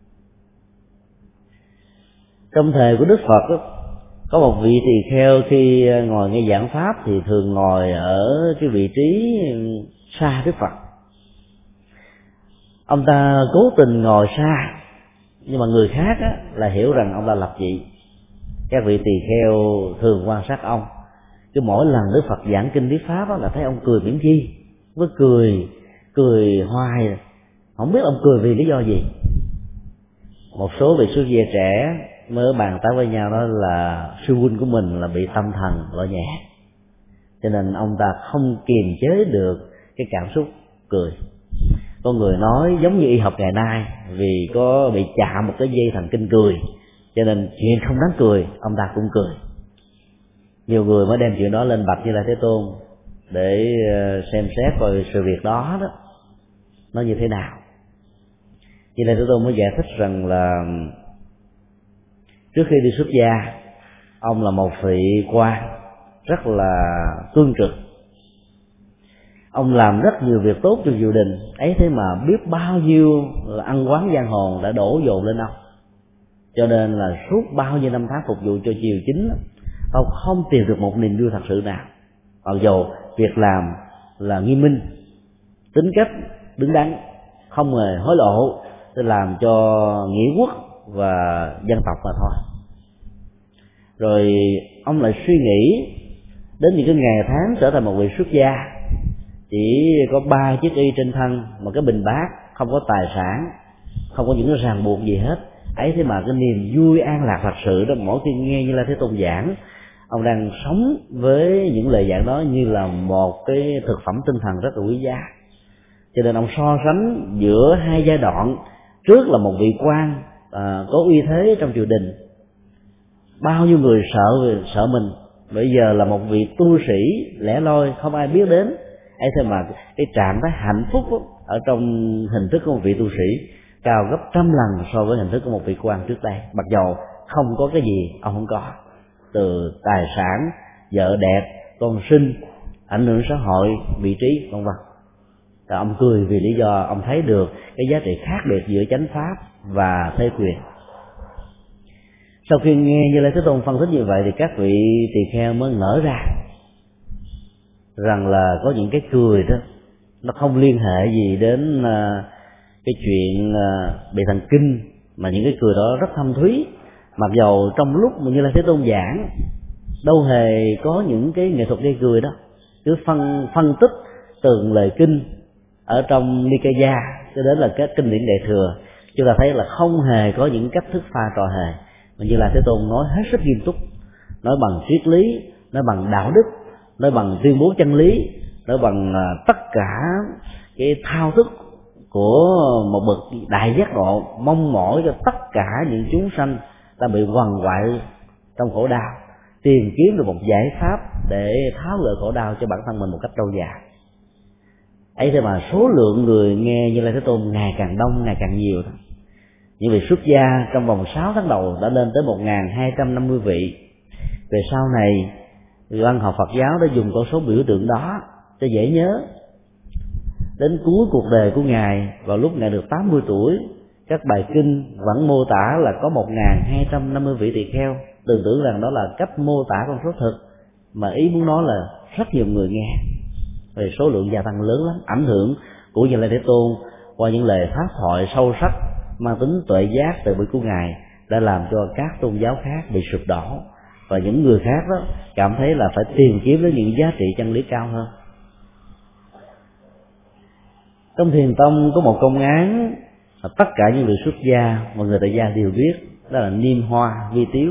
Trong thời của Đức Phật đó, có một vị tỳ kheo khi ngồi nghe giảng pháp thì thường ngồi ở cái vị trí xa Đức Phật. Ông ta cố tình ngồi xa, nhưng mà người khác á, là hiểu rằng ông ta lập dị. Các vị tỳ kheo thường quan sát ông, cứ mỗi lần Đức Phật giảng kinh thuyết pháp á, là thấy ông cười miễn chi, cứ cười cười hoài, không biết ông cười vì lý do gì. một số vị xuất gia trẻ mới bàn tán với nhau đó là sư huynh của mình là bị tâm thần loại nhẹ, cho nên ông ta không kiềm chế được cái cảm xúc cười. Có người nói giống như y học ngày nay, vì có bị chạm một cái dây thần kinh cười cho nên chuyện không đáng cười ông ta cũng cười. Nhiều người mới đem chuyện đó lên bạch Như Lai Thế Tôn để xem xét coi sự việc đó đó nó như thế nào. Như Lai Thế Tôn mới giải thích rằng là trước khi đi xuất gia, ông là một vị quan rất là cương trực. Ông làm rất nhiều việc tốt cho triều đình, ấy thế mà biết bao nhiêu là ăn quán giang hồ đã đổ dồn lên ông. Cho nên là suốt bao nhiêu năm tháng phục vụ cho triều chính, ông không tìm được một niềm vui thật sự nào. Mặc dù việc làm là nghiêm minh, tính cách đứng đắn, không hề hối lộ, để làm cho nghĩa quốc và dân tộc mà thôi. Rồi ông lại suy nghĩ đến những cái ngày tháng trở thành một vị xuất gia, chỉ có ba chiếc y trên thân, một cái bình bát, không có tài sản, không có những cái ràng buộc gì hết. Ấy thế mà cái niềm vui an lạc thật sự đó, mỗi khi nghe Như Lai Thế Tôn giảng, ông đang sống với những lời giảng đó như là một cái thực phẩm tinh thần rất là quý giá. Cho nên ông so sánh giữa hai giai đoạn. Trước là một vị quan à, có uy thế trong triều đình, bao nhiêu người sợ sợ mình. Bây giờ là một vị tu sĩ lẻ loi, không ai biết đến. Ấy thế mà cái trạng thái hạnh phúc đó, ở trong hình thức của một vị tu sĩ cao gấp trăm lần so với hình thức của một vị quan trước đây. Mặc dầu không có cái gì ông không có, từ tài sản, vợ đẹp, con sinh, ảnh hưởng xã hội, vị trí, vân vân. Rồi ông cười vì lý do ông thấy được cái giá trị khác biệt giữa chánh pháp và thế quyền. Sau khi nghe Như Lai Thế Tôn phân tích như vậy thì các vị tỳ kheo mới nở ra rằng là có những cái cười đó nó không liên hệ gì đến cái chuyện bị thần kinh, mà những cái cười đó rất thâm thúy. Mặc dầu trong lúc mà Như Lai Thế Tôn giảng đâu hề có những cái nghệ thuật gây cười đó, cứ phân phân tích từng lời kinh ở trong Nikaya cho đến là các kinh điển Đại Thừa, chúng ta thấy là không hề có những cách thức pha trò hề, mà Như Lai Thế Tôn nói hết sức nghiêm túc, nói bằng triết lý, nói bằng đạo đức, nói bằng tuyên bố chân lý, nói bằng tất cả cái thao thức của một bậc đại giác ngộ, mong mỏi cho tất cả những chúng sanh ta bị quằn quại trong khổ đau tìm kiếm được một giải pháp để tháo gỡ khổ đau cho bản thân mình một cách lâu dài. Ấy thế mà số lượng người nghe Như Lai Thế Tôn ngày càng đông, ngày càng nhiều. Những vị xuất gia trong vòng sáu tháng đầu đã lên tới một nghìn hai trăm năm mươi vị. Về sau này, văn học Phật giáo đã dùng con số biểu tượng đó cho dễ nhớ. Đến cuối cuộc đời của Ngài, vào lúc Ngài được tám mươi tuổi, các bài kinh vẫn mô tả là có một nghìn hai trăm năm mươi vị tỳ kheo. Tưởng tượng rằng đó là cách mô tả con số thực, mà ý muốn nói là rất nhiều người nghe. Về số lượng gia tăng lớn lắm. Ảnh hưởng của Như Lai Thế Tôn qua những lời pháp thoại sâu sắc mang tính tuệ giác từ bi của Ngài đã làm cho các tôn giáo khác bị sụp đổ, và những người khác đó cảm thấy là phải tìm kiếm đến những giá trị chân lý cao hơn. Trong Thiền Tông có một công án mà tất cả những người xuất gia và người tại gia đều biết, đó là niêm hoa vi tiếu.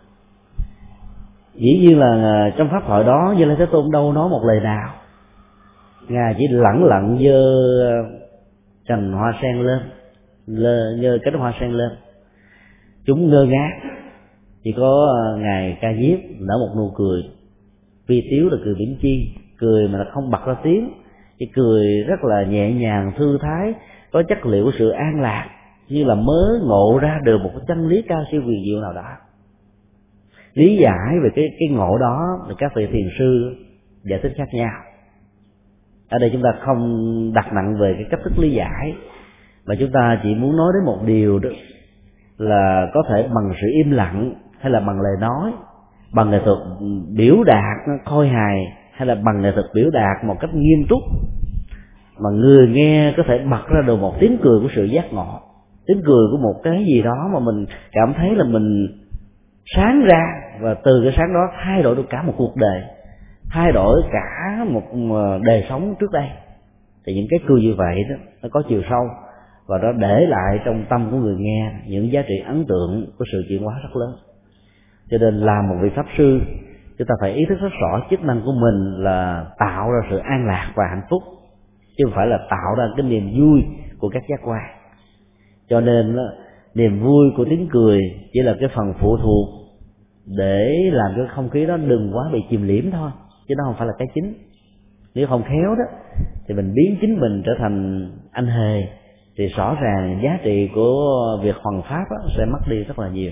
Dĩ nhiên là trong pháp thoại đó Như Lai Thế Tôn đâu nói một lời nào, Ngài chỉ lẳng lặng giơ cành hoa sen lên, giơ cánh hoa sen lên, chúng ngơ ngác. Chỉ có Ngài Ca Diếp nở một nụ cười, vi tiếu là cười mỉm chi, cười mà không bật ra tiếng, chỉ cười rất là nhẹ nhàng thư thái, có chất liệu của sự an lạc, như là mới ngộ ra được một cái chân lý cao siêu huyền diệu nào đó. Lý giải về cái cái ngộ đó thì các vị thiền sư giải thích khác nhau. Ở đây chúng ta không đặt nặng về cái cách thức lý giải, mà chúng ta chỉ muốn nói đến một điều đó là có thể bằng sự im lặng, hay là bằng lời nói, bằng nghệ thuật biểu đạt khôi hài, hay là bằng nghệ thuật biểu đạt một cách nghiêm túc, mà người nghe có thể bật ra được một tiếng cười của sự giác ngộ, tiếng cười của một cái gì đó mà mình cảm thấy là mình sáng ra, và từ cái sáng đó thay đổi được cả một cuộc đời, thay đổi cả một đời sống trước đây. Thì những cái cười như vậy đó nó có chiều sâu, và nó để lại trong tâm của người nghe những giá trị ấn tượng của sự chuyển hóa rất lớn. Cho nên làm một vị pháp sư, chúng ta phải ý thức rất rõ chức năng của mình là tạo ra sự an lạc và hạnh phúc, chứ không phải là tạo ra cái niềm vui của các giác quan. Cho nên niềm vui của tiếng cười chỉ là cái phần phụ thuộc để làm cho không khí đó đừng quá bị chìm liễm thôi, chứ nó không phải là cái chính. Nếu không khéo đó thì mình biến chính mình trở thành anh hề, thì rõ ràng giá trị của việc hoằng pháp đó sẽ mất đi rất là nhiều.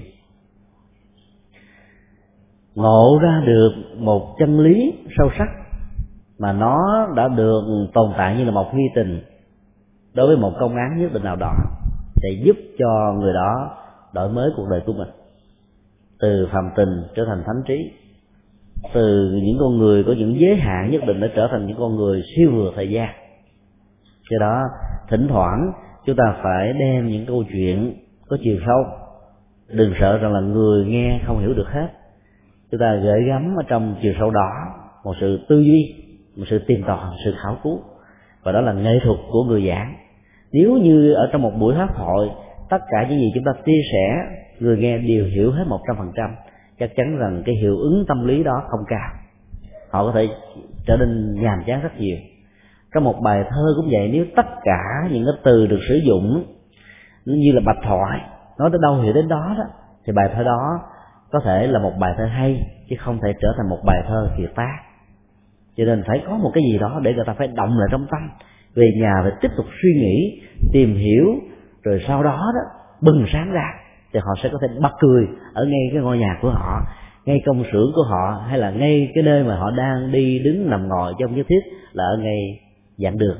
Ngộ ra được một chân lý sâu sắc mà nó đã được tồn tại như là một nghi tình đối với một công án nhất định nào đó, để giúp cho người đó đổi mới cuộc đời của mình, từ phàm tình trở thành thánh trí, từ những con người có những giới hạn nhất định để trở thành những con người siêu vượt thời gian. Do đó thỉnh thoảng chúng ta phải đem những câu chuyện có chiều sâu, đừng sợ rằng là người nghe không hiểu được hết. Chúng ta gửi gắm ở trong chiều sâu đó một sự tư duy, một sự tìm tòi, sự khảo cứu, và đó là nghệ thuật của người giảng. Nếu như ở trong một buổi pháp hội tất cả những gì chúng ta chia sẻ người nghe đều hiểu hết một trăm phần trăm, chắc chắn rằng cái hiệu ứng tâm lý đó không cao, họ có thể trở nên nhàm chán rất nhiều. Trong một bài thơ cũng vậy, nếu tất cả những cái từ được sử dụng như là bạch thoại, nói tới đâu hiểu đến đó đó, thì bài thơ đó có thể là một bài thơ hay, chứ không thể trở thành một bài thơ kiệt tác. Cho nên phải có một cái gì đó để người ta phải động lại trong tâm, về nhà phải tiếp tục suy nghĩ, tìm hiểu, rồi sau đó đó bừng sáng ra, thì họ sẽ có thể bật cười ở ngay cái ngôi nhà của họ, ngay công xưởng của họ, hay là ngay cái nơi mà họ đang đi đứng nằm ngồi, chứ không nhất thiết là ở ngay giảng đường.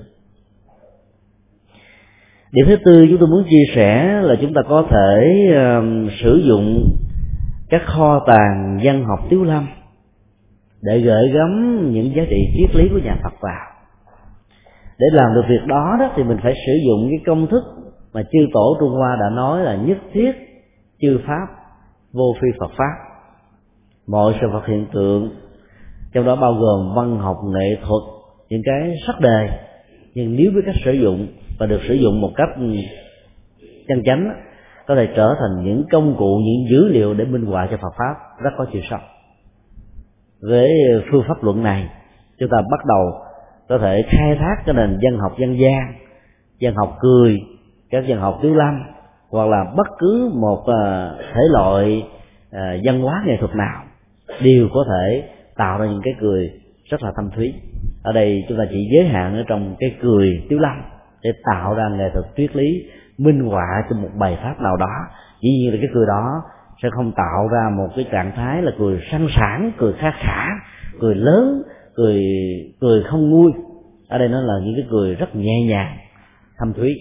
Điểm thứ tư chúng tôi muốn chia sẻ là chúng ta có thể uh, sử dụng các kho tàng văn học Tiếu Lâm để gửi gắm những giá trị triết lý của nhà Phật vào. Để làm được việc đó đó thì mình phải sử dụng cái công thức mà chư tổ Trung Hoa đã nói là nhất thiết chư pháp vô phi Phật pháp. Mọi sự vật hiện tượng, trong đó bao gồm văn học, nghệ thuật, những cái sắc đề, nhưng nếu biết cách sử dụng và được sử dụng một cách chân chánh, có thể trở thành những công cụ, những dữ liệu để minh họa cho Phật pháp rất có chiều sâu. Với phương pháp luận này, chúng ta bắt đầu có thể khai thác cái nền văn học dân gian, văn học cười, các văn học Tiếu Lâm, hoặc là bất cứ một thể loại văn hóa nghệ thuật nào đều có thể tạo ra những cái cười rất là thâm thúy. Ở đây chúng ta chỉ giới hạn ở trong cái cười Tiếu Lâm để tạo ra nghệ thuật triết lý minh họa cho một bài pháp nào đó. Dĩ nhiên là cái cười đó sẽ không tạo ra một cái trạng thái là cười săn sảng, cười kha khả, cười lớn, cười cười không nguôi. Ở đây nó là những cái cười rất nhẹ nhàng, thâm thúy.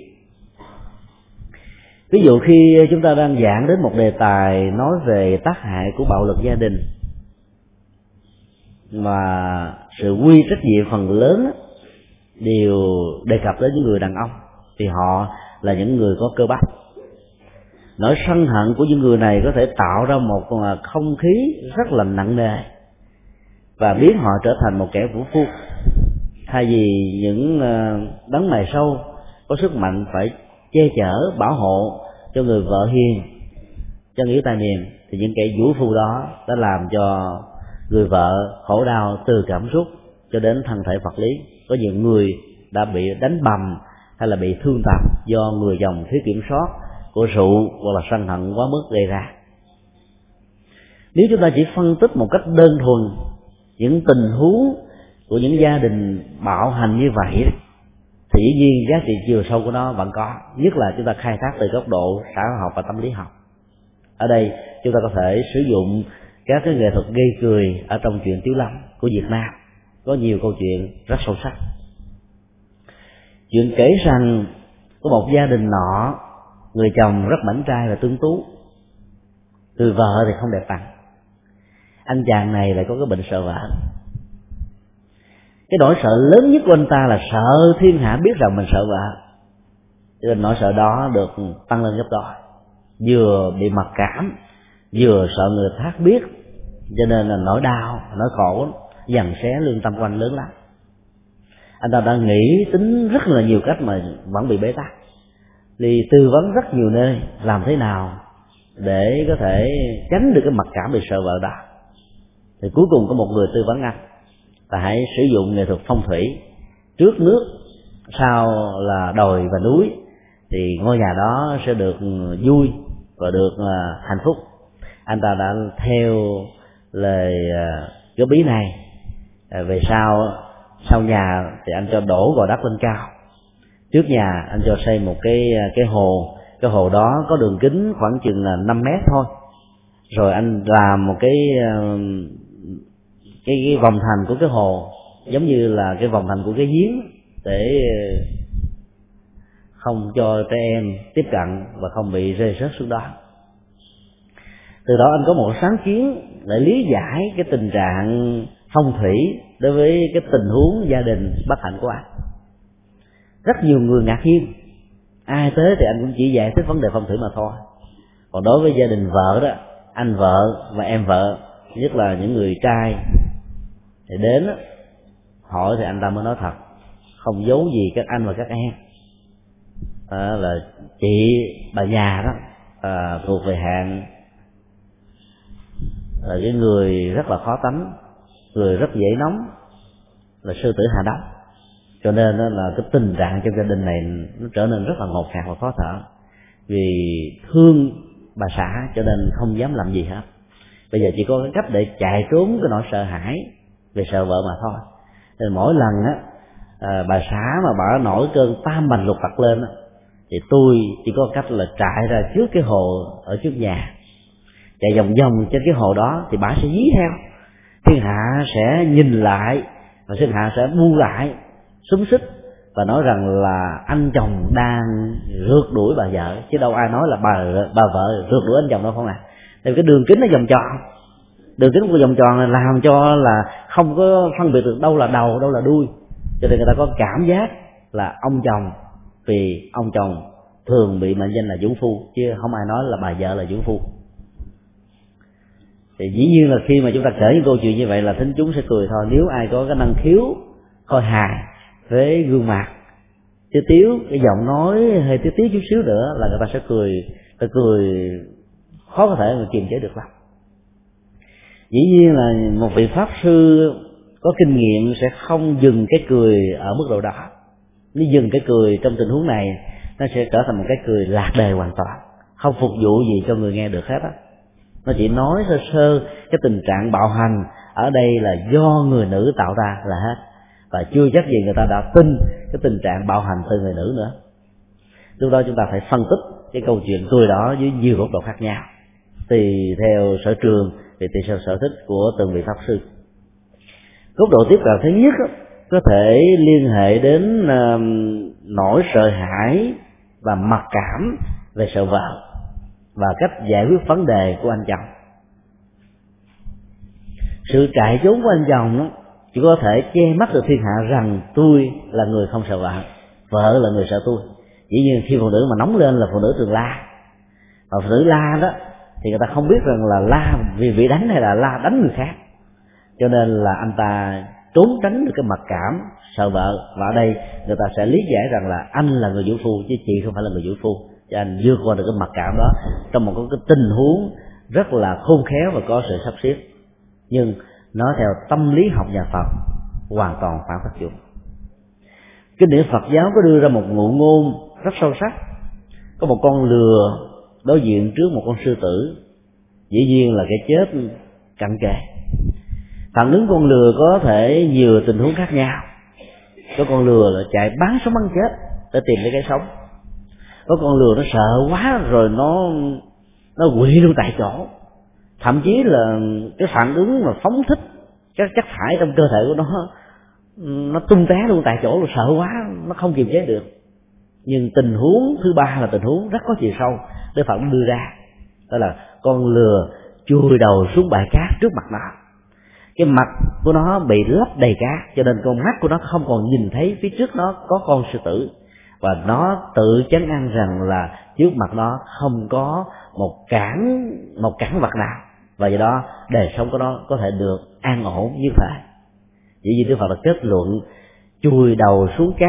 Ví dụ khi chúng ta đang giảng đến một đề tài nói về tác hại của bạo lực gia đình, mà sự quy trách nhiệm phần lớn đều đề cập đến những người đàn ông, thì họ là những người có cơ bắp. Nỗi sân hận của những người này có thể tạo ra một không khí rất là nặng nề và biến họ trở thành một kẻ vũ phu, thay vì những đấng mày sâu có sức mạnh phải che chở, bảo hộ cho người vợ hiền, cho nghĩa tài niệm, thì những kẻ vũ phu đó đã làm cho người vợ khổ đau từ cảm xúc cho đến thân thể vật lý. Có nhiều người đã bị đánh bầm hay là bị thương tật do người chồng thiếu kiểm soát của rượu hoặc là sân hận quá mức gây ra. Nếu chúng ta chỉ phân tích một cách đơn thuần những tình huống của những gia đình bạo hành như vậy, thì dĩ nhiên giá trị chiều sâu của nó vẫn có, nhất là chúng ta khai thác từ góc độ xã hội học và tâm lý học. Ở đây chúng ta có thể sử dụng các cái nghệ thuật gây cười ở trong truyện Tiếu Lâm của Việt Nam, có nhiều câu chuyện rất sâu sắc. Chuyện kể rằng có một gia đình nọ, người chồng rất mảnh trai và tuấn tú, người vợ thì không đẹp bằng. Anh chàng này lại có cái bệnh sợ vợ. Cái nỗi sợ lớn nhất của anh ta là sợ thiên hạ biết rằng mình sợ vợ, cho nên nỗi sợ đó được tăng lên gấp đôi. Vừa bị mặc cảm, vừa sợ người khác biết, cho nên là nỗi đau, nỗi khổ dằn xé lương tâm của anh lớn lắm. Anh ta đã nghĩ tính rất là nhiều cách mà vẫn bị bế tắc. đi tư vấn rất nhiều nơi làm thế nào để có thể tránh được cái mặc cảm bị sợ vợ đó. Thì cuối cùng có một người tư vấn anh là hãy sử dụng nghệ thuật phong thủy, trước nước sau là đồi và núi, thì ngôi nhà đó sẽ được vui và được hạnh phúc. Anh ta đã theo lời cái bí này. Về sau sau nhà thì anh cho đổ gò đất lên cao, trước nhà anh cho xây một cái cái hồ. Cái hồ đó có đường kính khoảng chừng là năm mét thôi, rồi anh làm một cái cái, cái vòng thành của cái hồ giống như là cái vòng thành của cái giếng, để không cho trẻ em tiếp cận và không bị rơi rớt xuống đó. Từ đó anh có một sáng kiến để lý giải cái tình trạng phong thủy đối với cái tình huống gia đình bất hạnh của anh. Rất nhiều người ngạc nhiên, ai tới thì anh cũng chỉ giải thích vấn đề phong thủy mà thôi. Còn đối với gia đình vợ đó, anh vợ và em vợ, nhất là những người trai thì đến hỏi thì anh ta mới nói thật, không giấu gì các anh và các em. À, là chị bà nhà đó à, thuộc về hạng là cái người rất là khó tánh, người rất dễ nóng, là sư tử Hà Đông. Cho nên là cái tình trạng trong gia đình này nó trở nên rất là ngột ngạt và khó thở. Vì thương bà xã cho nên không dám làm gì hết. Bây giờ chỉ có cái cách để chạy trốn cái nỗi sợ hãi về sợ vợ mà thôi. Nên mỗi lần á à, bà xã mà bà nổi cơn tam bành lục tặc lên á, thì tôi chỉ có cách là chạy ra trước cái hồ ở trước nhà, chạy vòng vòng trên cái hồ đó, thì bà sẽ dí theo. Thiên hạ sẽ nhìn lại và thiên hạ sẽ bu lại, xúm xích và nói rằng là anh chồng đang rượt đuổi bà vợ, chứ đâu ai nói là bà bà vợ rượt đuổi anh chồng đâu, không à. Tại vì cái đường kính nó vòng tròn, đường kính của vòng tròn này làm cho là không có phân biệt được đâu là đầu đâu là đuôi, cho nên người ta có cảm giác là ông chồng, vì ông chồng thường bị mệnh danh là vũ phu, chứ không ai nói là bà vợ là vũ phu. Thì dĩ nhiên là khi mà chúng ta kể những câu chuyện như vậy là thính chúng sẽ cười thôi. Nếu ai có cái năng khiếu khôi hài với gương mặt tiếu tiếu, cái giọng nói hơi tiếu tiếu chút xíu nữa là người ta sẽ cười, ta cười khó có thể mà kiềm chế được lắm. Dĩ nhiên là một vị pháp sư có kinh nghiệm sẽ không dừng cái cười ở mức độ đó. Nếu dừng cái cười trong tình huống này, nó sẽ trở thành một cái cười lạc đề hoàn toàn, không phục vụ gì cho người nghe được hết á. Nó chỉ nói sơ sơ cái tình trạng bạo hành ở đây là do người nữ tạo ra là hết, và chưa chắc gì người ta đã tin cái tình trạng bạo hành từ người nữ nữa. Lúc đó chúng ta phải phân tích cái câu chuyện cười đó với nhiều góc độ khác nhau, tùy theo sở trường, tùy theo sở thích của từng vị pháp sư. Góc độ tiếp cận thứ nhất có thể liên hệ đến uh, nỗi sợ hãi và mặc cảm về sợ vợ và cách giải quyết vấn đề của anh chồng. Sự chạy trốn của anh chồng đó chỉ có thể che mắt được thiên hạ rằng tôi là người không sợ vợ, vợ là người sợ tôi. Dĩ nhiên khi phụ nữ mà nóng lên là phụ nữ thường la, và phụ nữ la đó thì người ta không biết rằng là la vì bị đánh hay là la đánh người khác, cho nên là anh ta trốn tránh được cái mặc cảm sợ vợ. Và ở đây người ta sẽ lý giải rằng là anh là người vũ phu chứ chị không phải là người vũ phu, cho anh vượt qua được cái mặc cảm đó trong một cái tình huống rất là khôn khéo và có sự sắp xếp. Nhưng nó theo tâm lý học nhà Phật hoàn toàn phản tác dụng. Kinh điển Phật giáo có đưa ra một ngụ ngôn rất sâu sắc. Có một con lừa đối diện trước một con sư tử, dĩ nhiên là cái chết cận kề. Phản ứng con lừa có thể nhiều tình huống khác nhau. Có con lừa là chạy bán sống bán chết để tìm lấy cái sống. Có con lừa nó sợ quá rồi nó nó quỵ luôn tại chỗ, thậm chí là cái phản ứng mà phóng thích các chất thải trong cơ thể của nó nó tung té luôn tại chỗ, rồi sợ quá nó không kiềm chế được. Nhưng tình huống thứ ba là tình huống rất có chiều sâu Đức Phật đưa ra, đó là con lừa chui đầu xuống bãi cát trước mặt nó. Cái mặt của nó bị lấp đầy cát, cho nên con mắt của nó không còn nhìn thấy phía trước nó có con sư tử, và nó tự chấn an rằng là trước mặt nó không có một cản một cản vật nào, và do đó đời sống của nó có thể được an ổn như vậy. Chỉ vì Đức Phật đã kết luận chui đầu xuống cát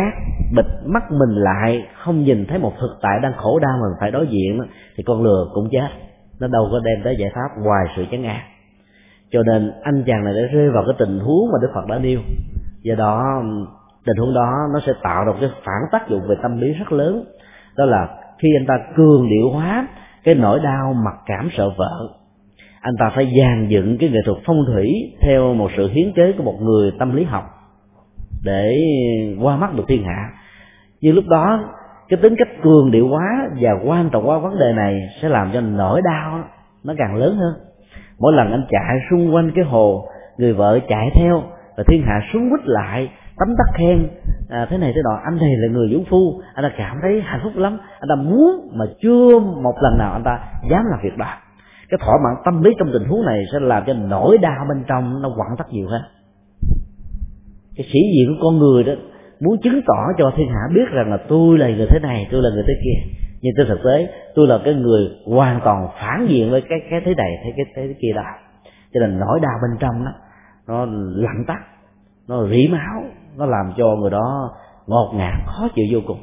bịt mắt mình lại, không nhìn thấy một thực tại đang khổ đau mình phải đối diện, thì con lừa cũng chết, nó đâu có đem tới giải pháp ngoài sự chán ngán. Cho nên anh chàng này đã rơi vào cái tình huống mà Đức Phật đã nêu. Do đó tình huống đó nó sẽ tạo ra cái phản tác dụng về tâm lý rất lớn, đó là khi anh ta cường điệu hóa cái nỗi đau mặc cảm sợ vợ, anh ta phải dàn dựng cái nghệ thuật phong thủy theo một sự hiến kế của một người tâm lý học để qua mắt được thiên hạ. Nhưng lúc đó cái tính cách cường điệu hóa và quan trọng hóa vấn đề này sẽ làm cho nỗi đau nó càng lớn hơn. Mỗi lần anh chạy xung quanh cái hồ, người vợ chạy theo và thiên hạ súng quýt lại tấm tắc khen à, thế này thế nọ, anh này là người vũ phu, anh ta cảm thấy hạnh phúc lắm, anh ta muốn mà chưa một lần nào anh ta dám làm việc đó. Cái thỏa mãn tâm lý trong tình huống này sẽ làm cho nỗi đau bên trong nó quặn thắt nhiều hơn. Cái sĩ diện của con người đó muốn chứng tỏ cho thiên hạ biết rằng là tôi là người thế này, tôi là người thế kia, nhưng trên thực tế tôi là cái người hoàn toàn phản diện với cái cái thế này thế cái thế kia đó. Cho nên nỗi đau bên trong đó nó lặng tắt, nó rỉ máu, nó làm cho người đó ngột ngạt khó chịu vô cùng.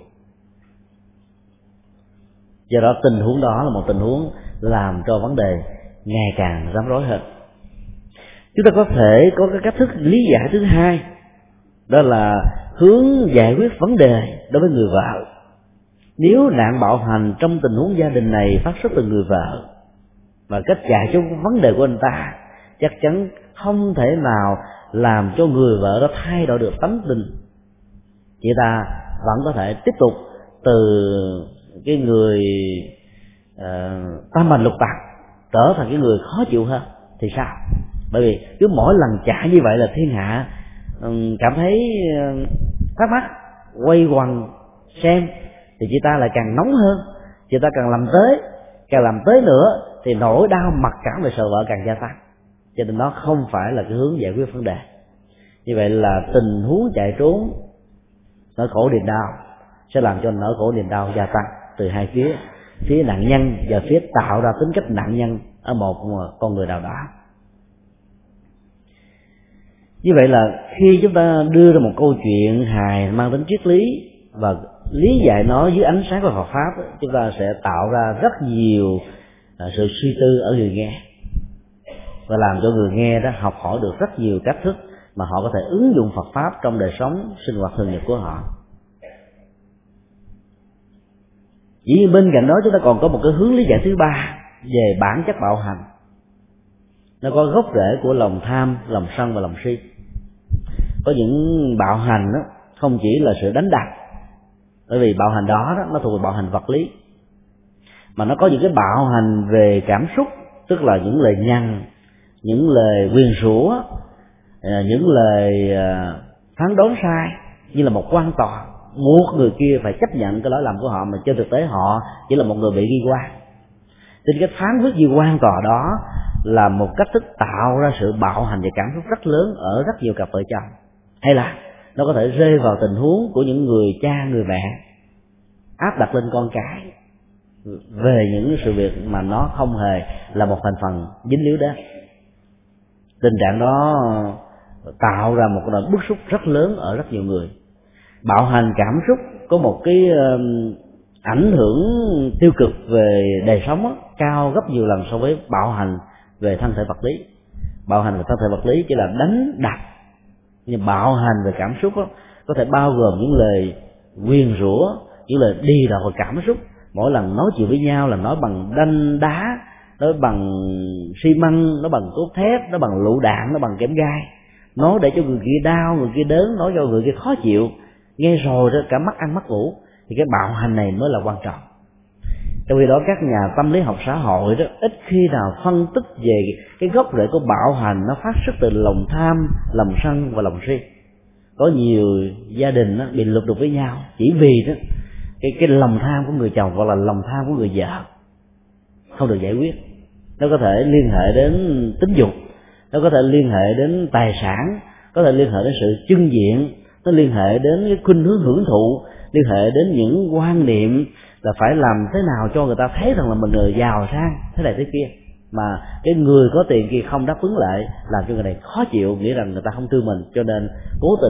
Do đó tình huống đó là một tình huống làm cho vấn đề ngày càng rắm rối hơn. Chúng ta có thể có cái cách thức lý giải thứ hai, đó là hướng giải quyết vấn đề đối với người vợ. Nếu nạn bạo hành trong tình huống gia đình này phát xuất từ người vợ, và cách giải cho vấn đề của anh ta chắc chắn không thể nào làm cho người vợ đó thay đổi được tánh tình, chị ta vẫn có thể tiếp tục từ cái người uh, tam bành lục tặc trở thành cái người khó chịu hơn. Thì sao? Bởi vì cứ mỗi lần chạy như vậy là thiên hạ um, cảm thấy uh, thắc mắc, quay quần xem, thì chị ta lại càng nóng hơn, chị ta càng làm tới, càng làm tới nữa thì nỗi đau mặc cảm về sợ vợ càng gia tăng. Cho nên nó không phải là cái hướng giải quyết vấn đề. Như vậy là tình huống chạy trốn, nỗi khổ niềm đau sẽ làm cho nỗi khổ niềm đau gia tăng từ hai phía, phía nạn nhân và phía tạo ra tính cách nạn nhân ở một con người nào đó. Như vậy là khi chúng ta đưa ra một câu chuyện hài mang tính triết lý và lý giải nó dưới ánh sáng của Phật pháp, chúng ta sẽ tạo ra rất nhiều sự suy tư ở người nghe, và làm cho người nghe đó học hỏi được rất nhiều cách thức mà họ có thể ứng dụng Phật pháp trong đời sống sinh hoạt thường nhật của họ. Dĩ nhiên bên cạnh đó chúng ta còn có một cái hướng lý giải thứ ba về bản chất bạo hành. Nó có gốc rễ của lòng tham, lòng sân và lòng si. Có những bạo hành đó không chỉ là sự đánh đập, bởi vì bạo hành đó, đó nó thuộc về bạo hành vật lý, mà nó có những cái bạo hành về cảm xúc, tức là những lời nhằn, những lời nguyền rủa, những lời phán đoán sai như là một quan tòa, muốn người kia phải chấp nhận cái lỗi lầm của họ, mà trên thực tế họ chỉ là một người bị ghi quan. Nên cái phán quyết ghi quan tòa đó là một cách thức tạo ra sự bạo hành về cảm xúc rất lớn ở rất nhiều cặp vợ chồng. Hay là nó có thể rơi vào tình huống của những người cha, người mẹ áp đặt lên con cái về những sự việc mà nó không hề là một thành phần dính líu đó. Tình trạng đó tạo ra một nỗi bức xúc rất lớn ở rất nhiều người. Bạo hành cảm xúc có một cái ảnh hưởng tiêu cực về đời sống đó, cao gấp nhiều lần so với bạo hành về thân thể vật lý. Bạo hành về thân thể vật lý chỉ là đánh đập, nhưng bạo hành về cảm xúc đó, có thể bao gồm những lời nguyền rủa, những lời đi đòi cảm xúc. Mỗi lần nói chuyện với nhau là nói bằng đanh đá, nói bằng xi măng, nói bằng cốt thép, nói bằng lựu đạn, nói bằng kẽm gai, nói để cho người kia đau, người kia đớn, nói cho người kia khó chịu. Nghe rồi đó cả mắt ăn mắt ngủ, thì cái bạo hành này mới là quan trọng. Trong khi đó các nhà tâm lý học xã hội đó ít khi nào phân tích về cái gốc rễ của bạo hành nó phát xuất từ lòng tham, lòng sân và lòng si. Có nhiều gia đình đó bị lục đục với nhau chỉ vì đó cái cái lòng tham của người chồng hoặc là lòng tham của người vợ không được giải quyết. Nó có thể liên hệ đến tính dục, nó có thể liên hệ đến tài sản, có thể liên hệ đến sự trưng diện, nó liên hệ đến cái khuynh hướng hưởng thụ, liên hệ đến những quan niệm là phải làm thế nào cho người ta thấy rằng là mình người giàu sang thế này thế kia, mà cái người có tiền kia không đáp ứng lại, làm cho người này khó chịu, nghĩ rằng người ta không thương mình, cho nên cố tình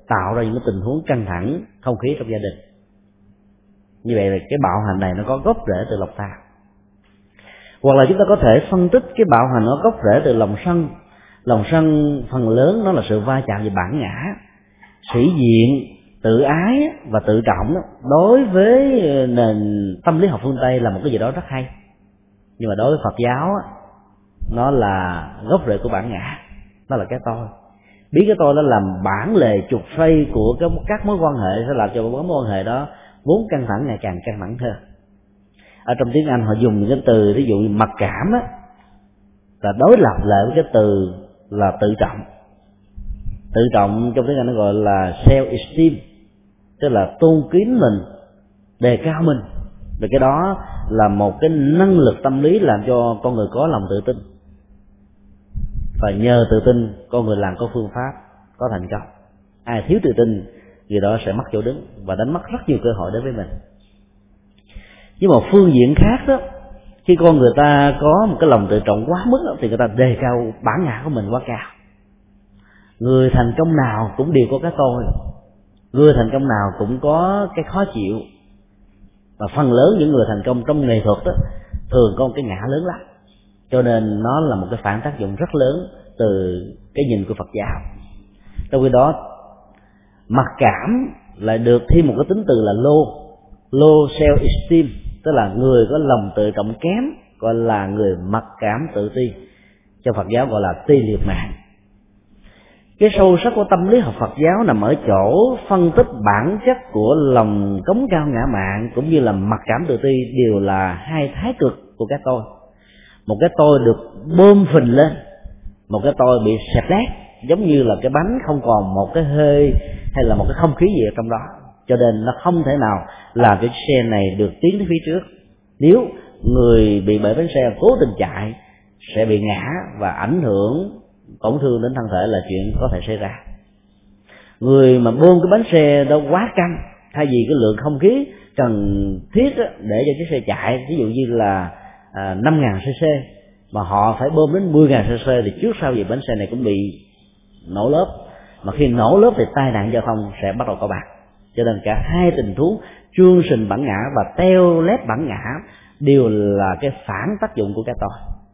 tạo ra những cái tình huống căng thẳng không khí trong gia đình. Như vậy là cái bạo hành này nó có gốc rễ từ lòng tham. Hoặc là chúng ta có thể phân tích cái bạo hành nó gốc rễ từ lòng sân. Lòng sân phần lớn nó là sự va chạm về bản ngã, sĩ diện, tự ái và tự trọng đó. Đối với nền tâm lý học phương Tây là một cái gì đó rất hay, nhưng mà đối với Phật giáo nó là gốc rễ của bản ngã, nó là cái tôi. Biết cái tôi đó làm bản lề trục xoay của cái, các mối quan hệ, sẽ làm cho mối quan hệ đó vốn căng thẳng ngày càng căng thẳng hơn. Ở trong tiếng Anh họ dùng những cái từ ví dụ như mặc cảm á, là đối lập lại với cái từ là tự trọng. Tự trọng trong tiếng Anh nó gọi là self-esteem, tức là tôn kính mình, đề cao mình. Và cái đó là một cái năng lực tâm lý làm cho con người có lòng tự tin, và nhờ tự tin con người làm có phương pháp, có thành công. Ai thiếu tự tin người đó sẽ mất chỗ đứng và đánh mất rất nhiều cơ hội đến với mình. Nhưng mà phương diện khác đó, khi con người ta có một cái lòng tự trọng quá mức đó, thì người ta đề cao bản ngã của mình quá cao. Người thành công nào cũng đều có cái tôi, người thành công nào cũng có cái khó chịu, và phần lớn những người thành công trong nghệ thuật đó thường có một cái ngã lớn lắm. Cho nên nó là một cái phản tác dụng rất lớn từ cái nhìn của Phật giáo. Trong khi đó mặc cảm lại được thêm một cái tính từ là low low self esteem, tức là người có lòng tự trọng kém, gọi là người mặc cảm tự ti. Trong Phật giáo gọi là ti liệt mạng. Cái sâu sắc của tâm lý học Phật giáo nằm ở chỗ phân tích bản chất của lòng cống cao ngã mạn cũng như là mặc cảm tự ti đều là hai thái cực của cái tôi. Một cái tôi được bơm phình lên, một cái tôi bị xẹp lét, giống như là cái bánh không còn một cái hơi hay là một cái không khí gì ở trong đó, cho nên nó không thể nào làm cho chiếc xe này được tiến đến phía trước. Nếu người bị bể bánh xe cố tình chạy sẽ bị ngã và ảnh hưởng tổn thương đến thân thể là chuyện có thể xảy ra. Người mà bơm cái bánh xe đó quá căng, thay vì cái lượng không khí cần thiết để cho chiếc xe chạy, ví dụ như là à, năm nghìn xê xê, mà họ phải bơm đến mười nghìn xê xê, thì trước sau gì bánh xe này cũng bị nổ lớp, mà khi nổ lớp thì tai nạn giao thông sẽ bắt đầu có mặt. Cho nên cả hai tình huống chương trình bản ngã và teo lép bản ngã đều là cái phản tác dụng của cái tôi,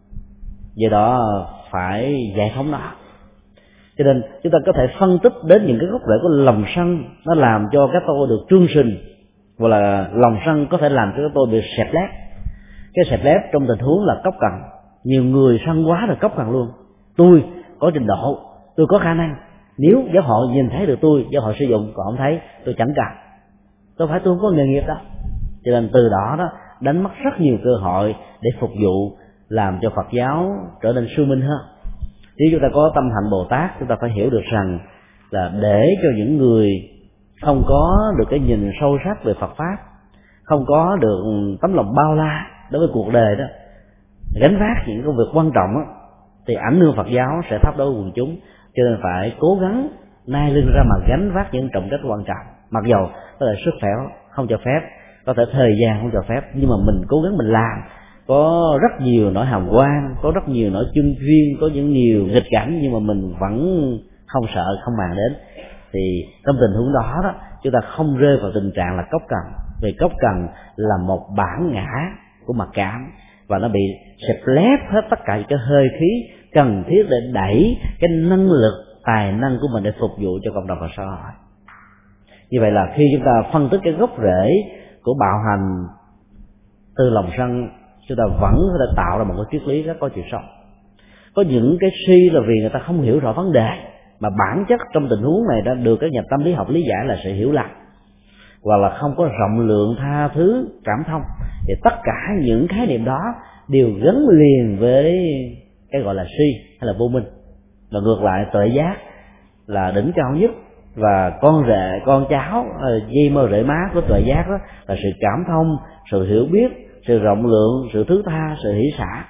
do đó phải giải phóng nó. Cho nên chúng ta có thể phân tích đến những cái gốc rễ của lòng sân, nó làm cho cái tôi được trương sinh, hoặc là lòng sân có thể làm cho cái tôi bị xẹp lép. Cái xẹp lép trong tình huống là cốc cần, nhiều người sân quá rồi cốc cần luôn. Tôi có trình độ, tôi có khả năng, nếu giáo hội nhìn thấy được tôi, giáo hội sử dụng, còn không thấy tôi chẳng cần, tôi phải tôi không có nghề nghiệp đó. Cho nên từ đó đó đánh mất rất nhiều cơ hội để phục vụ, làm cho Phật giáo trở nên sư minh hơn. Nếu chúng ta có tâm hạnh Bồ Tát, chúng ta phải hiểu được rằng là để cho những người không có được cái nhìn sâu sắc về Phật pháp, không có được tấm lòng bao la đối với cuộc đời đó, gánh vác những công việc quan trọng đó, thì ảnh hưởng Phật giáo sẽ thấp đối với quần chúng. Cho nên phải cố gắng nai lưng ra mà gánh vác những trọng trách quan trọng. Mặc dầu có thể sức khỏe không cho phép, có thể thời gian không cho phép, nhưng mà mình cố gắng mình làm. Có rất nhiều nỗi hàm quan, có rất nhiều nỗi chuyên duyên, có những nhiều nghịch cảnh, nhưng mà mình vẫn không sợ, không màng đến. Thì trong tình huống đó đó, chúng ta không rơi vào tình trạng là cốc cần. Vì cốc cần là một bản ngã của mặc cảm, và nó bị xẹp lép hết tất cả những cái hơi khí cần thiết để đẩy cái năng lực, tài năng của mình để phục vụ cho cộng đồng và xã hội. Như vậy là khi chúng ta phân tích cái gốc rễ của bạo hành từ lòng sân, chúng ta vẫn có thể tạo ra một cái triết lý rất có chiều sâu. Có những cái suy là vì người ta không hiểu rõ vấn đề, mà bản chất trong tình huống này đã được các nhà tâm lý học lý giải là sự hiểu lầm, hoặc là không có rộng lượng tha thứ cảm thông. Thì tất cả những khái niệm đó đều gắn liền với cái gọi là suy hay là vô minh. Và ngược lại tuệ giác là đỉnh cao nhất, và con rể con cháu dây mơ rễ má của tuệ giác đó là sự cảm thông, sự hiểu biết, sự rộng lượng, sự thứ tha, sự hỷ xả.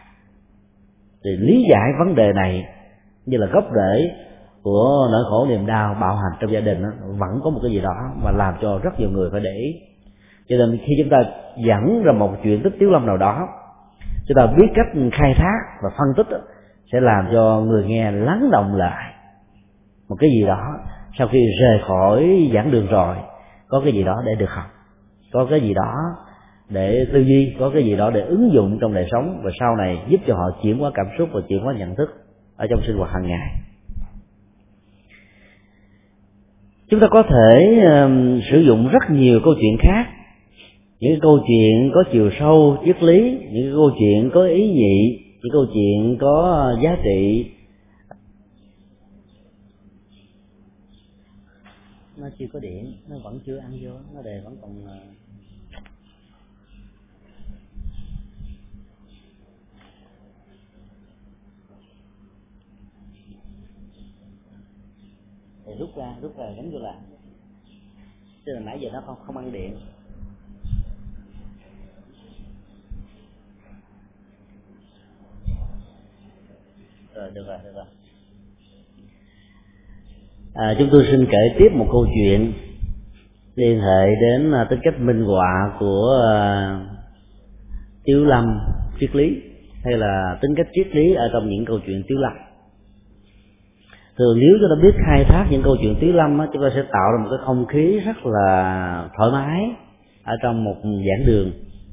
Thì lý giải vấn đề này như là gốc rễ của nỗi khổ niềm đau bạo hành trong gia đình đó, vẫn có một cái gì đó mà làm cho rất nhiều người phải để ý. Cho nên khi chúng ta dẫn ra một chuyện tích Tiếu Lâm nào đó, chúng ta biết cách khai thác và phân tích đó, sẽ làm cho người nghe lắng động lại một cái gì đó sau khi rời khỏi giảng đường rồi có cái gì đó để được học, có cái gì đó để tư duy, có cái gì đó để ứng dụng trong đời sống, và sau này giúp cho họ chuyển hóa cảm xúc và chuyển hóa nhận thức ở trong sinh hoạt hàng ngày. Chúng ta có thể um, sử dụng rất nhiều câu chuyện khác, những câu chuyện có chiều sâu triết lý, những câu chuyện có ý nhị, những câu chuyện có giá trị. Nó chưa có điện, nó vẫn chưa ăn vô, nó đề vẫn còn. Thì rút ra, rút ra gắn vô lại. Chứ là nãy giờ nó không không ăn điện. Rồi, được rồi, được rồi. À, chúng tôi xin kể tiếp một câu chuyện liên hệ đến uh, tính cách minh họa của uh, Tiếu Lâm triết lý, hay là tính cách triết lý ở trong những câu chuyện Tiếu Lâm. Thường nếu chúng ta biết khai thác những câu chuyện Tiếu Lâm á, chúng ta sẽ tạo ra một cái không khí rất là thoải mái ở trong một giảng đường.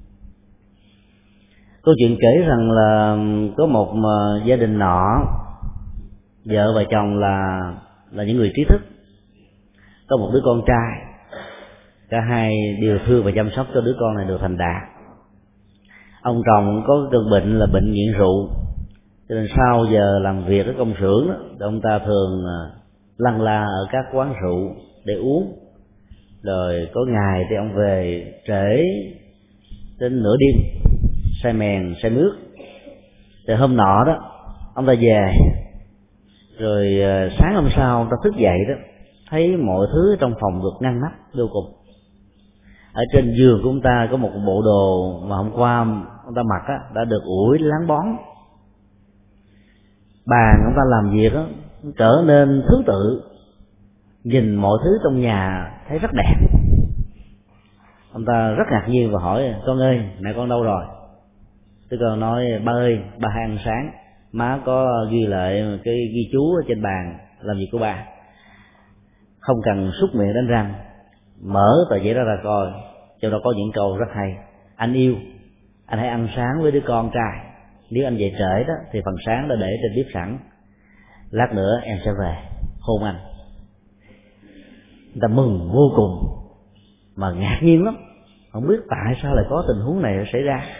Câu chuyện kể rằng là có một gia đình nọ, vợ và chồng là là những người trí thức, có một đứa con trai, cả hai đều thương và chăm sóc cho đứa con này được thành đạt. Ông chồng có cơn bệnh là bệnh nghiện rượu, cho nên sau giờ làm việc ở công xưởng đó, thì ông ta thường lăn la ở các quán rượu để uống, rồi có ngày thì ông về trễ đến nửa đêm, say mèn say nước. Thì hôm nọ đó ông ta về, rồi sáng hôm sau ông ta thức dậy đó, thấy mọi thứ trong phòng được ngăn nắp vô cùng. Ở trên giường của ông ta có một bộ đồ mà hôm qua ông ta mặc á, đã được ủi láng bón. Bàn ông ta làm việc đó, trở nên thứ tự, nhìn mọi thứ trong nhà thấy rất đẹp. Ông ta rất ngạc nhiên và hỏi: con ơi, mẹ con đâu rồi? Tôi con nói: ba ơi, ba hay ăn sáng, má có ghi lại cái ghi chú ở trên bàn làm việc của ba, không cần súc miệng đánh răng, mở tờ giấy ra ra coi, trong đó có những câu rất hay. Anh yêu, anh hãy ăn sáng với đứa con trai, nếu anh dậy trễ đó thì phần sáng đã để trên bếp sẵn, lát nữa em sẽ về hôn anh. Người ta mừng vô cùng mà ngạc nhiên lắm, không biết tại sao lại có tình huống này xảy ra.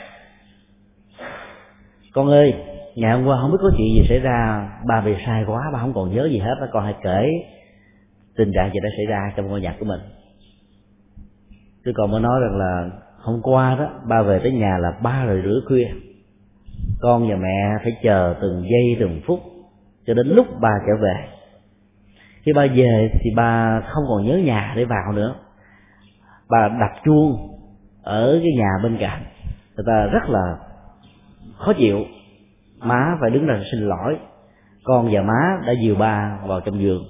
Con ơi, ngày hôm qua không biết có chuyện gì xảy ra, ba bị sai quá, ba không còn nhớ gì hết, con hãy kể tình trạng gì đã xảy ra trong ngôi nhà của mình. Tôi còn mới nói rằng là hôm qua đó ba về tới nhà là ba rồi rưỡi khuya, con và mẹ phải chờ từng giây từng phút cho đến lúc ba trở về. Khi ba về thì ba không còn nhớ nhà để vào nữa, bà đặt chuông ở cái nhà bên cạnh, người ta rất là khó chịu. Má phải đứng ra xin lỗi, con và má đã dìu ba vào trong giường.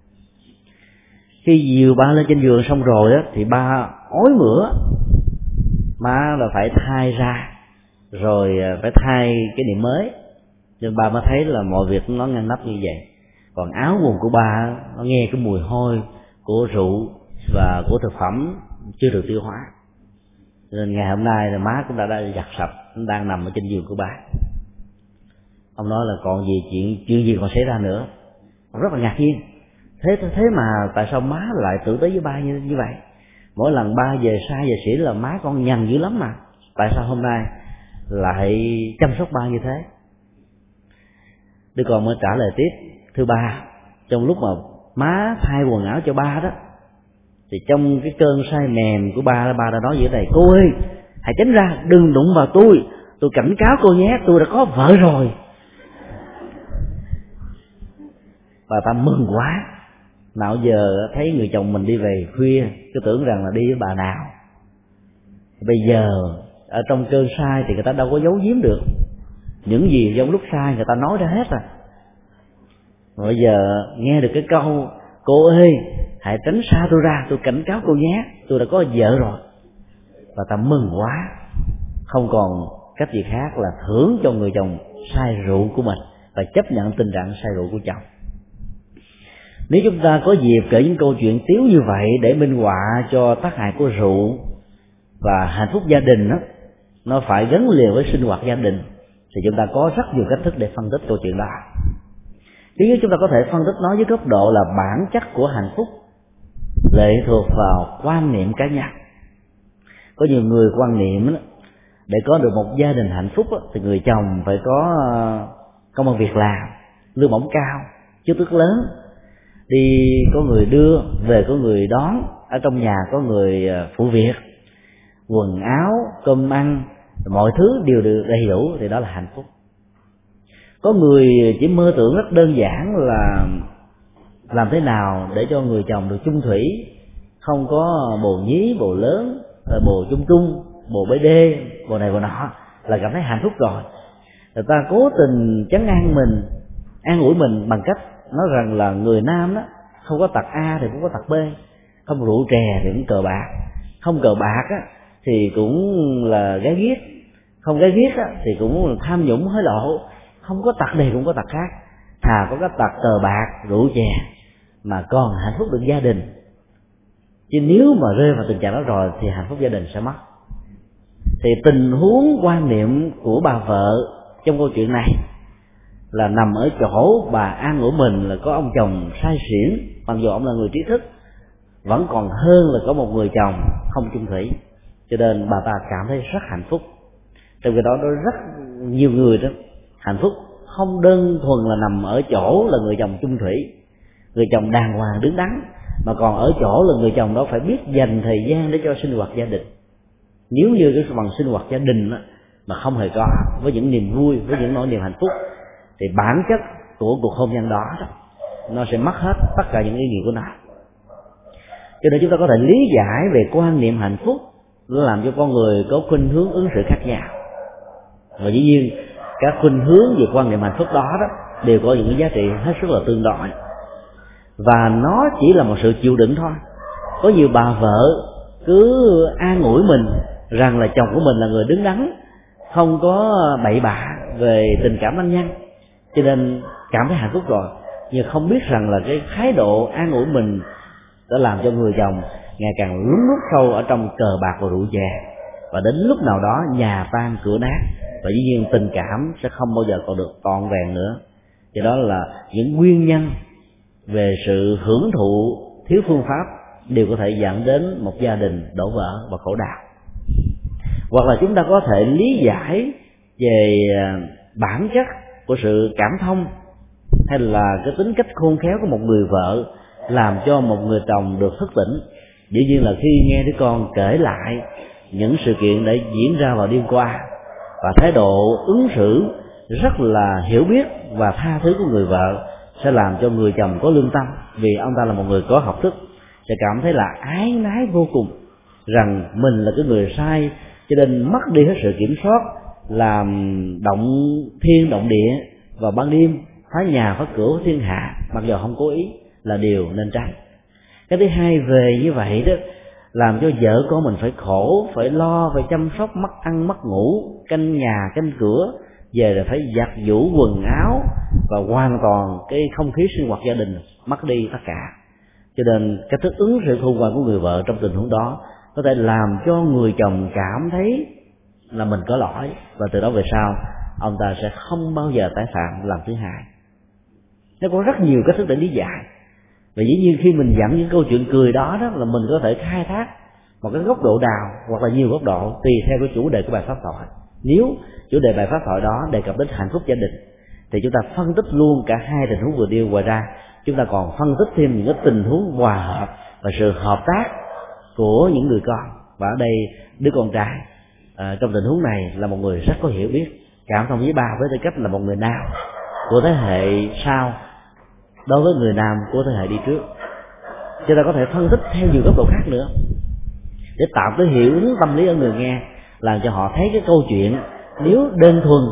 Khi dìu ba lên trên giường xong rồi á, thì ba ói mửa, má là phải thay ra, rồi phải thay cái niệm mới, nên ba mới thấy là mọi việc nó ngăn nắp như vậy. Còn áo quần của ba nó nghe cái mùi hôi của rượu và của thực phẩm chưa được tiêu hóa, nên ngày hôm nay là má cũng đã, đã giặt sạch, đang nằm ở trên giường của ba. Ông nói là còn gì chuyện chuyện gì còn xảy ra nữa. Ông rất là ngạc nhiên, thế thế mà tại sao má lại tử tế với ba như như vậy? Mỗi lần ba về sai về xỉn là má con nhằn dữ lắm mà, tại sao hôm nay lại chăm sóc ba như thế? Đứa con mới trả lời tiếp: thưa ba, trong lúc mà má thay quần áo cho ba đó, thì trong cái cơn say mềm của ba, ba đã nói vậy này: cô ơi, hãy tránh ra, đừng đụng vào tôi, tôi cảnh cáo cô nhé, tôi đã có vợ rồi. Bà ta mừng quá, nào giờ thấy người chồng mình đi về khuya cứ tưởng rằng là đi với bà nào, bây giờ ở trong cơn sai thì người ta đâu có giấu giếm được, những gì trong lúc sai người ta nói ra hết rồi. Bây giờ nghe được cái câu cô ơi hãy tránh xa tôi ra, tôi cảnh cáo cô nhé, tôi đã có vợ rồi, bà ta mừng quá, không còn cách gì khác là thưởng cho người chồng say rượu của mình và chấp nhận tình trạng say rượu của chồng. Nếu chúng ta có dịp kể những câu chuyện tiếu như vậy để minh họa cho tác hại của rượu và hạnh phúc gia đình đó, nó phải gắn liền với sinh hoạt gia đình, thì chúng ta có rất nhiều cách thức để phân tích câu chuyện đó. Thứ nhất, chúng ta có thể phân tích nó với góc độ là bản chất của hạnh phúc lệ thuộc vào quan niệm cá nhân. Có nhiều người quan niệm đó, để có được một gia đình hạnh phúc đó, thì người chồng phải có công ăn việc làm, lương bổng cao, chức tước lớn, đi có người đưa, về có người đón, ở trong nhà có người phụ việc, quần áo, cơm ăn, mọi thứ đều được đầy đủ, thì đó là hạnh phúc. Có người chỉ mơ tưởng rất đơn giản là làm thế nào để cho người chồng được chung thủy, không có bồ nhí, bồ lớn, bồ chung chung, bồ bê đê, bồ này bồ nọ, là cảm thấy hạnh phúc rồi. Người ta cố tình trấn an mình, an ủi mình bằng cách nói rằng là người nam đó không có tật A thì cũng có tật B, không rượu chè thì cũng cờ bạc, không cờ bạc á thì cũng là gái ghiếc, không gái ghiếc á thì cũng tham nhũng hối lộ, không có tật này cũng có tật khác, thà có cái tật cờ bạc, rượu chè mà còn hạnh phúc được gia đình. Chứ nếu mà rơi vào tình trạng đó rồi thì hạnh phúc gia đình sẽ mất. Thì tình huống quan niệm của bà vợ trong câu chuyện này là nằm ở chỗ bà an ủi mình là có ông chồng sai xỉn, mặc dù ông là người trí thức, vẫn còn hơn là có một người chồng không chung thủy, cho nên bà ta cảm thấy rất hạnh phúc. Trong cái đó có rất nhiều người đó, hạnh phúc không đơn thuần là nằm ở chỗ là người chồng chung thủy, người chồng đàng hoàng đứng đắn, mà còn ở chỗ là người chồng đó phải biết dành thời gian để cho sinh hoạt gia đình. Nếu như cái phần sinh hoạt gia đình đó, mà không hề có với những niềm vui, với những nỗi niềm hạnh phúc, thì bản chất của cuộc hôn nhân đó, đó nó sẽ mất hết tất cả những ý nghĩa của nó. Cho nên chúng ta có thể lý giải về quan niệm hạnh phúc, nó làm cho con người có khuynh hướng ứng xử khác nhau. Và dĩ nhiên các khuynh hướng về quan niệm hạnh phúc đó, đó đều có những giá trị hết sức là tương đối, và nó chỉ là một sự chịu đựng thôi. Có nhiều bà vợ cứ an ủi mình rằng là chồng của mình là người đứng đắn, không có bậy bạ về tình cảm anh nhân, cho nên cảm thấy hạnh phúc rồi, nhưng không biết rằng là cái thái độ an ủi mình đã làm cho người chồng ngày càng lún lút sâu ở trong cờ bạc và rượu chè, và đến lúc nào đó nhà tan cửa nát, và dĩ nhiên tình cảm sẽ không bao giờ còn được trọn vẹn nữa. Do đó là những nguyên nhân về sự hưởng thụ thiếu phương pháp đều có thể dẫn đến một gia đình đổ vỡ và khổ đau. Hoặc là chúng ta có thể lý giải về bản chất của sự cảm thông, hay là cái tính cách khôn khéo của một người vợ làm cho một người chồng được thức tỉnh. Dĩ nhiên là khi nghe đứa con kể lại những sự kiện đã diễn ra vào đêm qua, và thái độ ứng xử rất là hiểu biết và tha thứ của người vợ sẽ làm cho người chồng có lương tâm, vì ông ta là một người có học thức, sẽ cảm thấy là ái nái vô cùng rằng mình là cái người sai, cho nên mất đi hết sự kiểm soát, làm động thiên động địa vào ban đêm, phá nhà phá cửa thiên hạ mặc dù không cố ý, là điều nên tránh. Cái thứ hai, về như vậy đó làm cho vợ con mình phải khổ, phải lo, phải chăm sóc, mất ăn mất ngủ, canh nhà canh cửa, về là phải giặt giũ quần áo, và hoàn toàn cái không khí sinh hoạt gia đình mất đi tất cả. Cho nên cách thức ứng xử khôn ngoan của người vợ trong tình huống đó có thể làm cho người chồng cảm thấy là mình có lỗi, và từ đó về sau ông ta sẽ không bao giờ tái phạm lần thứ hai. Nó có rất nhiều cách thức để lý giải, và dĩ nhiên khi mình dẫn những câu chuyện cười đó đó là mình có thể khai thác một cái góc độ nào hoặc là nhiều góc độ tùy theo cái chủ đề của bài pháp thoại. Nếu chủ đề bài pháp thoại đó đề cập đến hạnh phúc gia đình thì chúng ta phân tích luôn cả hai tình huống vừa nêu. Ngoài ra chúng ta còn phân tích thêm những cái tình huống hòa hợp và sự hợp tác của những người con. Và ở đây đứa con trai à, trong tình huống này là một người rất có hiểu biết, cảm thông với ba với tư cách là một người nam của thế hệ sau đối với người nam của thế hệ đi trước. Chúng ta có thể phân tích theo nhiều góc độ khác nữa để tạo cái hiệu ứng tâm lý ở người nghe, làm cho họ thấy cái câu chuyện nếu đơn thuần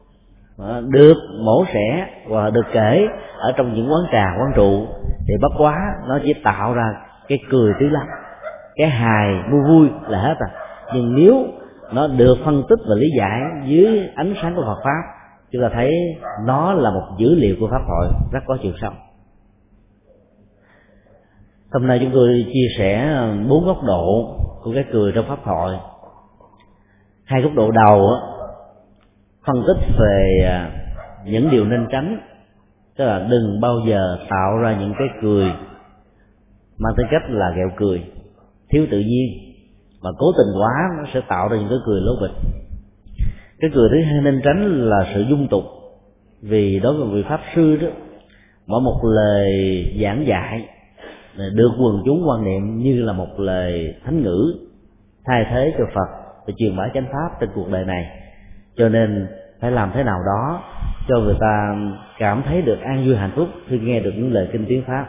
được mổ xẻ và được kể ở trong những quán trà quán rượu thì bất quá nó chỉ tạo ra cái cười tươi lắm, cái hài vui vui là hết à. Nhưng nếu nó được phân tích và lý giải dưới ánh sáng của Phật pháp, chúng ta thấy nó là một dữ liệu của pháp hội rất có chiều sâu. Hôm nay chúng tôi chia sẻ bốn góc độ của cái cười trong pháp thoại. Hai góc độ đầu phân tích về những điều nên tránh, tức là đừng bao giờ tạo ra những cái cười mang tính cách là ghẹo cười, thiếu tự nhiên, mà cố tình quá nó sẽ tạo ra những cái cười lố bịch. Cái cười thứ hai nên tránh là sự dung tục, vì đối với vị pháp sư đó, mỗi một lời giảng dạy được quần chúng quan niệm như là một lời thánh ngữ thay thế cho Phật để truyền bá chánh pháp trên cuộc đời này. Cho nên phải làm thế nào đó cho người ta cảm thấy được an vui hạnh phúc khi nghe được những lời kinh tiếng pháp.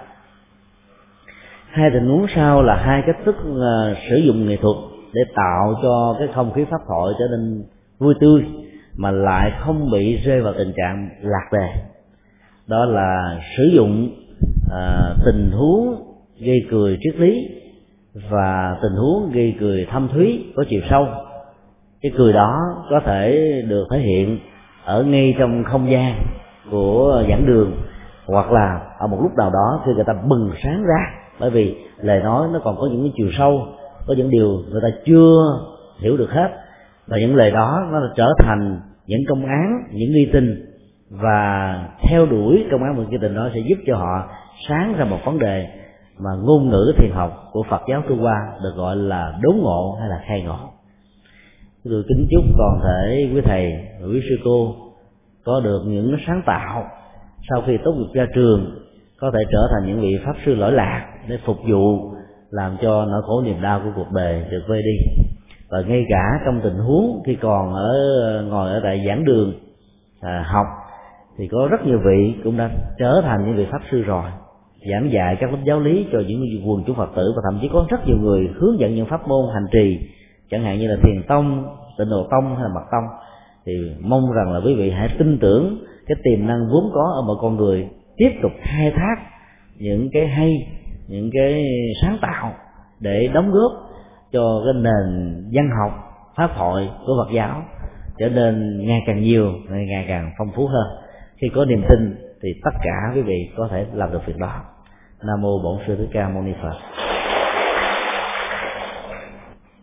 Hai tình huống sau là hai cách thức uh, sử dụng nghệ thuật để tạo cho cái không khí pháp thoại trở nên vui tươi mà lại không bị rơi vào tình trạng lạc đề. Đó là sử dụng uh, tình huống gây cười triết lý và tình huống gây cười thâm thúy có chiều sâu. Cái cười đó có thể được thể hiện ở ngay trong không gian của giảng đường, hoặc là ở một lúc nào đó khi người ta bừng sáng ra, bởi vì lời nói nó còn có những cái chiều sâu, có những điều người ta chưa hiểu được hết, và những lời đó nó trở thành những công án, những nghi tin, và theo đuổi công án và nghi tin đó sẽ giúp cho họ sáng ra một vấn đề mà ngôn ngữ thiền học của Phật giáo Trung Hoa được gọi là đốn ngộ hay là khai ngộ. Tôi kính chúc toàn thể quý thầy và quý sư cô có được những sáng tạo sau khi tốt nghiệp ra trường, có thể trở thành những vị pháp sư lỗi lạc để phục vụ, làm cho nỗi khổ niềm đau của cuộc đời được vơi đi. Và ngay cả trong tình huống khi còn ở ngồi ở tại giảng đường à, học thì có rất nhiều vị cũng đã trở thành những vị pháp sư rồi, giảng dạy các lớp giáo lý cho những quần chúng Phật tử, và thậm chí có rất nhiều người hướng dẫn những pháp môn hành trì, chẳng hạn như là Thiền Tông, Tịnh Độ Tông hay là Mật Tông. Thì mong rằng là quý vị hãy tin tưởng cái tiềm năng vốn có ở mỗi con người, tiếp tục khai thác những cái hay, những cái sáng tạo để đóng góp cho cái nền văn học pháp thoại của Phật giáo trở nên ngày càng nhiều, ngày càng phong phú hơn. Khi có niềm tin thì tất cả quý vị có thể làm được việc đó. Nam mô Bổn Sư Thích Ca Mâu Ni Phật.